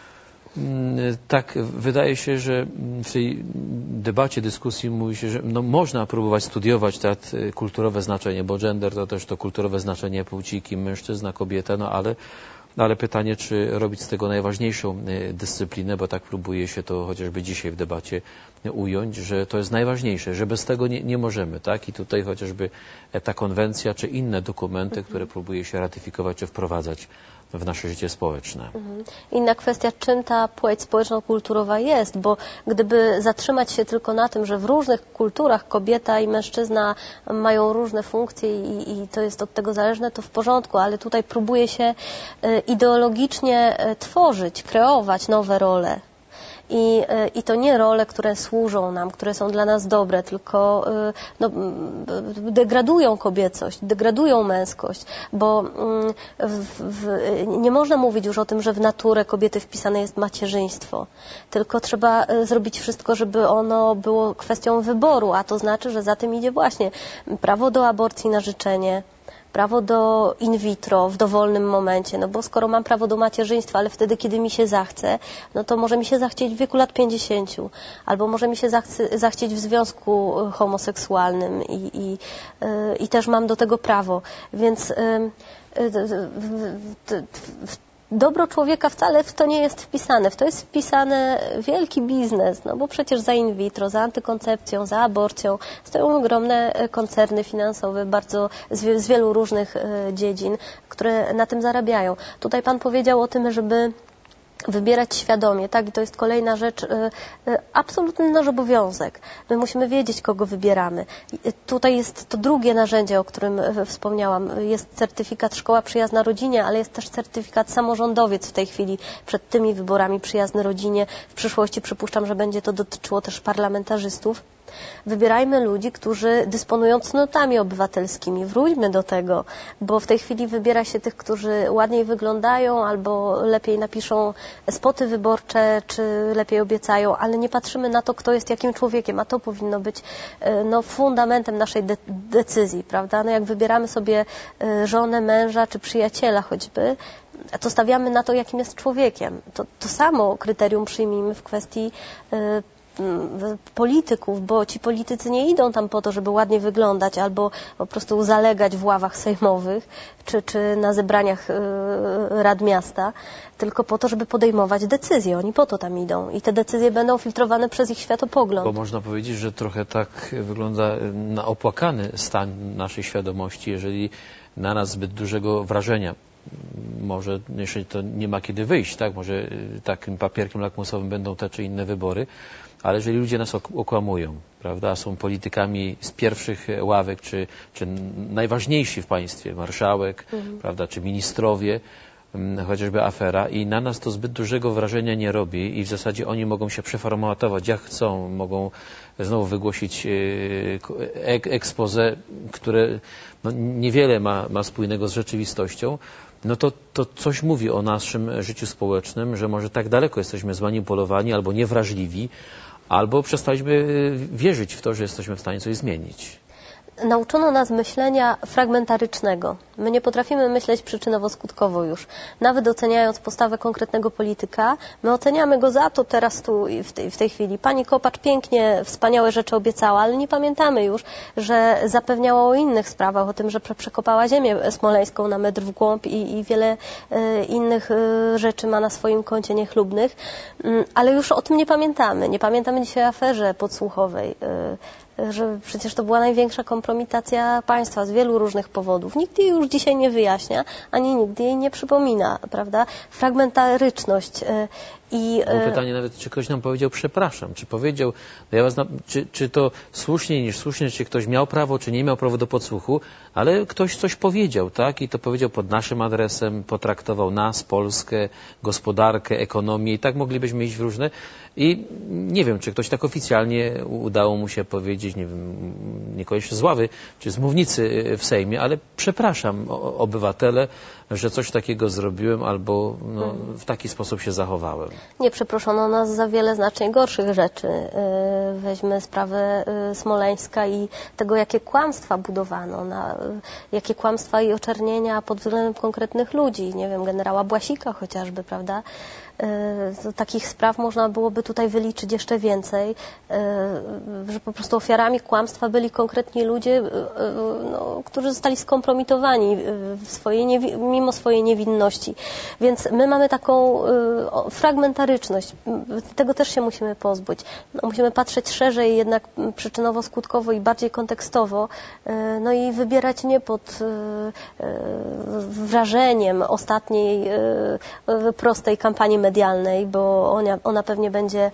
Tak, wydaje się, że w tej debacie, dyskusji mówi się, że no, można próbować studiować to kulturowe znaczenie, bo gender to też to kulturowe znaczenie płci, kim mężczyzna, kobieta, no ale No ale pytanie, czy robić z tego najważniejszą dyscyplinę, bo tak próbuje się to chociażby dzisiaj w debacie ująć, że to jest najważniejsze, że bez tego nie, nie możemy, tak? I tutaj chociażby ta konwencja, czy inne dokumenty, które próbuje się ratyfikować, czy wprowadzać w nasze życie społeczne. Mhm. Inna kwestia, czym ta płeć społeczno-kulturowa jest, bo gdyby zatrzymać się tylko na tym, że w różnych kulturach kobieta i mężczyzna mają różne funkcje i, i to jest od tego zależne, to w porządku, ale tutaj próbuje się ideologicznie tworzyć, kreować nowe role. I, I to nie role, które służą nam, które są dla nas dobre, tylko no, degradują kobiecość, degradują męskość, bo w, w, nie można mówić już o tym, że w naturę kobiety wpisane jest macierzyństwo, tylko trzeba zrobić wszystko, żeby ono było kwestią wyboru, a to znaczy, że za tym idzie właśnie prawo do aborcji na życzenie, prawo do in vitro w dowolnym momencie, no bo skoro mam prawo do macierzyństwa, ale wtedy, kiedy mi się zachce, no to może mi się zachcieć w wieku lat pięćdziesięciu, albo może mi się zachce, zachcieć w związku homoseksualnym i, i, i też mam do tego prawo. Więc dobro człowieka wcale w to nie jest wpisane. W to jest wpisany wielki biznes, no bo przecież za in vitro, za antykoncepcją, za aborcją stoją ogromne koncerny finansowe, bardzo z, z wielu różnych dziedzin, które na tym zarabiają. Tutaj Pan powiedział o tym, żeby wybierać świadomie, tak? I to jest kolejna rzecz, y, y, absolutny nasz obowiązek. My musimy wiedzieć, kogo wybieramy. I tutaj jest to drugie narzędzie, o którym y, wspomniałam. Jest certyfikat Szkoła Przyjazna Rodzinie, ale jest też certyfikat Samorządowiec w tej chwili przed tymi wyborami Przyjazny Rodzinie. W przyszłości przypuszczam, że będzie to dotyczyło też parlamentarzystów. Wybierajmy ludzi, którzy dysponują cnotami obywatelskimi. Wróćmy do tego, bo w tej chwili wybiera się tych, którzy ładniej wyglądają albo lepiej napiszą spoty wyborcze, czy lepiej obiecają, ale nie patrzymy na to, kto jest jakim człowiekiem, a to powinno być no, fundamentem naszej de decyzji, prawda? No, jak wybieramy sobie żonę, męża czy przyjaciela choćby, to stawiamy na to, jakim jest człowiekiem. To, to samo kryterium przyjmijmy w kwestii polityków, bo ci politycy nie idą tam po to, żeby ładnie wyglądać albo po prostu zalegać w ławach sejmowych czy, czy na zebraniach rad miasta, tylko po to, żeby podejmować decyzje. Oni po to tam idą i te decyzje będą filtrowane przez ich światopogląd. Bo można powiedzieć, że trochę tak wygląda na opłakany stan naszej świadomości, jeżeli na nas zbyt dużego wrażenia może jeszcze to nie ma kiedy wyjść, tak? Może takim papierkiem lakmusowym będą te czy inne wybory, ale jeżeli ludzie nas okłamują, prawda, są politykami z pierwszych ławek, czy, czy najważniejsi w państwie, marszałek, mhm. prawda, czy ministrowie, chociażby afera, i na nas to zbyt dużego wrażenia nie robi i w zasadzie oni mogą się przeformatować jak chcą, mogą znowu wygłosić expose, które no, niewiele ma, ma wspólnego z rzeczywistością, no to, to coś mówi o naszym życiu społecznym, że może tak daleko jesteśmy zmanipulowani albo niewrażliwi, albo przestaliśmy wierzyć w to, że jesteśmy w stanie coś zmienić. Nauczono nas myślenia fragmentarycznego. My nie potrafimy myśleć przyczynowo-skutkowo już. Nawet oceniając postawę konkretnego polityka, my oceniamy go za to teraz tu w tej, w tej chwili. Pani Kopacz pięknie, wspaniałe rzeczy obiecała, ale nie pamiętamy już, że zapewniała o innych sprawach, o tym, że przekopała ziemię smoleńską na metr w głąb i, i wiele e, innych e, rzeczy ma na swoim koncie niechlubnych, mm, ale już o tym nie pamiętamy. Nie pamiętamy dzisiaj o aferze podsłuchowej, e, że przecież to była największa kompromitacja państwa z wielu różnych powodów. Nikt jej już dzisiaj nie wyjaśnia, ani nikt jej nie przypomina, prawda? Fragmentaryczność. I, Było pytanie nawet, czy ktoś nam powiedział przepraszam, czy powiedział, ja was na, czy, czy to słusznie niż słusznie, czy ktoś miał prawo, czy nie miał prawa do podsłuchu, ale ktoś coś powiedział, tak? I to powiedział pod naszym adresem, potraktował nas, Polskę, gospodarkę, ekonomię i tak moglibyśmy iść w różne. I nie wiem, czy ktoś tak oficjalnie udało mu się powiedzieć, nie wiem, niekoniecznie z ławy, czy z mównicy w Sejmie, ale przepraszam obywatele, że coś takiego zrobiłem albo no, w taki sposób się zachowałem. Nie przeproszono nas za wiele znacznie gorszych rzeczy. Weźmy sprawę Smoleńska i tego, jakie kłamstwa budowano, na, jakie kłamstwa i oczernienia pod względem konkretnych ludzi. Nie wiem, generała Błasika chociażby, prawda? Takich spraw można byłoby tutaj wyliczyć jeszcze więcej, że po prostu ofiarami kłamstwa byli konkretni ludzie, no, którzy zostali skompromitowani w swojej mimo swojej niewinności. Więc my mamy taką fragmentaryczność. Tego też się musimy pozbyć. No, musimy patrzeć szerzej, jednak przyczynowo-skutkowo i bardziej kontekstowo, no i wybierać nie pod wrażeniem ostatniej prostej kampanii medialnej, bo ona, ona pewnie będzie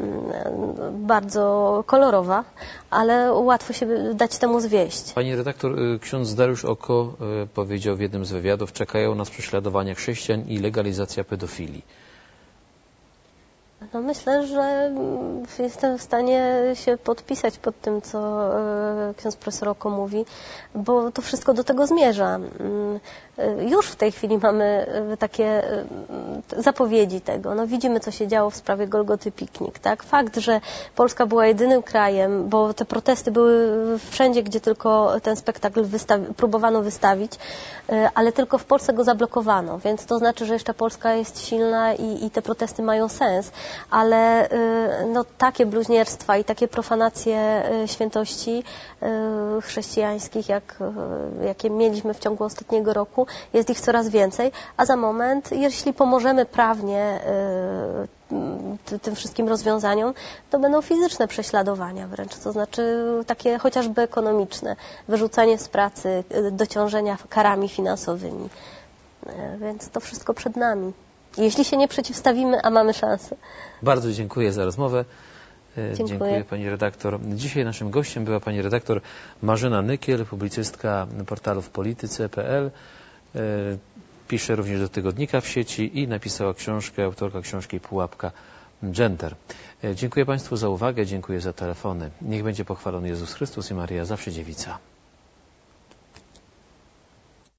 bardzo kolorowa, ale łatwo się dać temu zwieść. Pani redaktor, ksiądz Dariusz Oko powiedział w jednym z wywiadów, czekają nas prześladowania chrześcijan i legalizacja pedofilii. No myślę, że jestem w stanie się podpisać pod tym, co ksiądz profesor Oko mówi, bo to wszystko do tego zmierza. Już w tej chwili mamy takie zapowiedzi tego. No widzimy, co się działo w sprawie Golgoty Piknik. Tak? Fakt, że Polska była jedynym krajem, bo te protesty były wszędzie, gdzie tylko ten spektakl wystawi- próbowano wystawić, ale tylko w Polsce go zablokowano, więc to znaczy, że jeszcze Polska jest silna i, i te protesty mają sens, ale no, takie bluźnierstwa i takie profanacje świętości chrześcijańskich, jak, jakie mieliśmy w ciągu ostatniego roku, jest ich coraz więcej, a za moment, jeśli pomożemy prawnie tym wszystkim rozwiązaniom, to będą fizyczne prześladowania wręcz, to znaczy takie chociażby ekonomiczne, wyrzucanie z pracy, dociążenia karami finansowymi. Więc to wszystko przed nami. Jeśli się nie przeciwstawimy, a mamy szansę. Bardzo dziękuję za rozmowę. Dziękuję. Dziękuję pani redaktor. Dzisiaj naszym gościem była pani redaktor Marzena Nykiel, publicystka portalu w polityce kropka p l. Pisze również do tygodnika w sieci i napisała książkę, autorka książki Pułapka Gender. Dziękuję państwu za uwagę, dziękuję za telefony. Niech będzie pochwalony Jezus Chrystus i Maryja zawsze dziewica.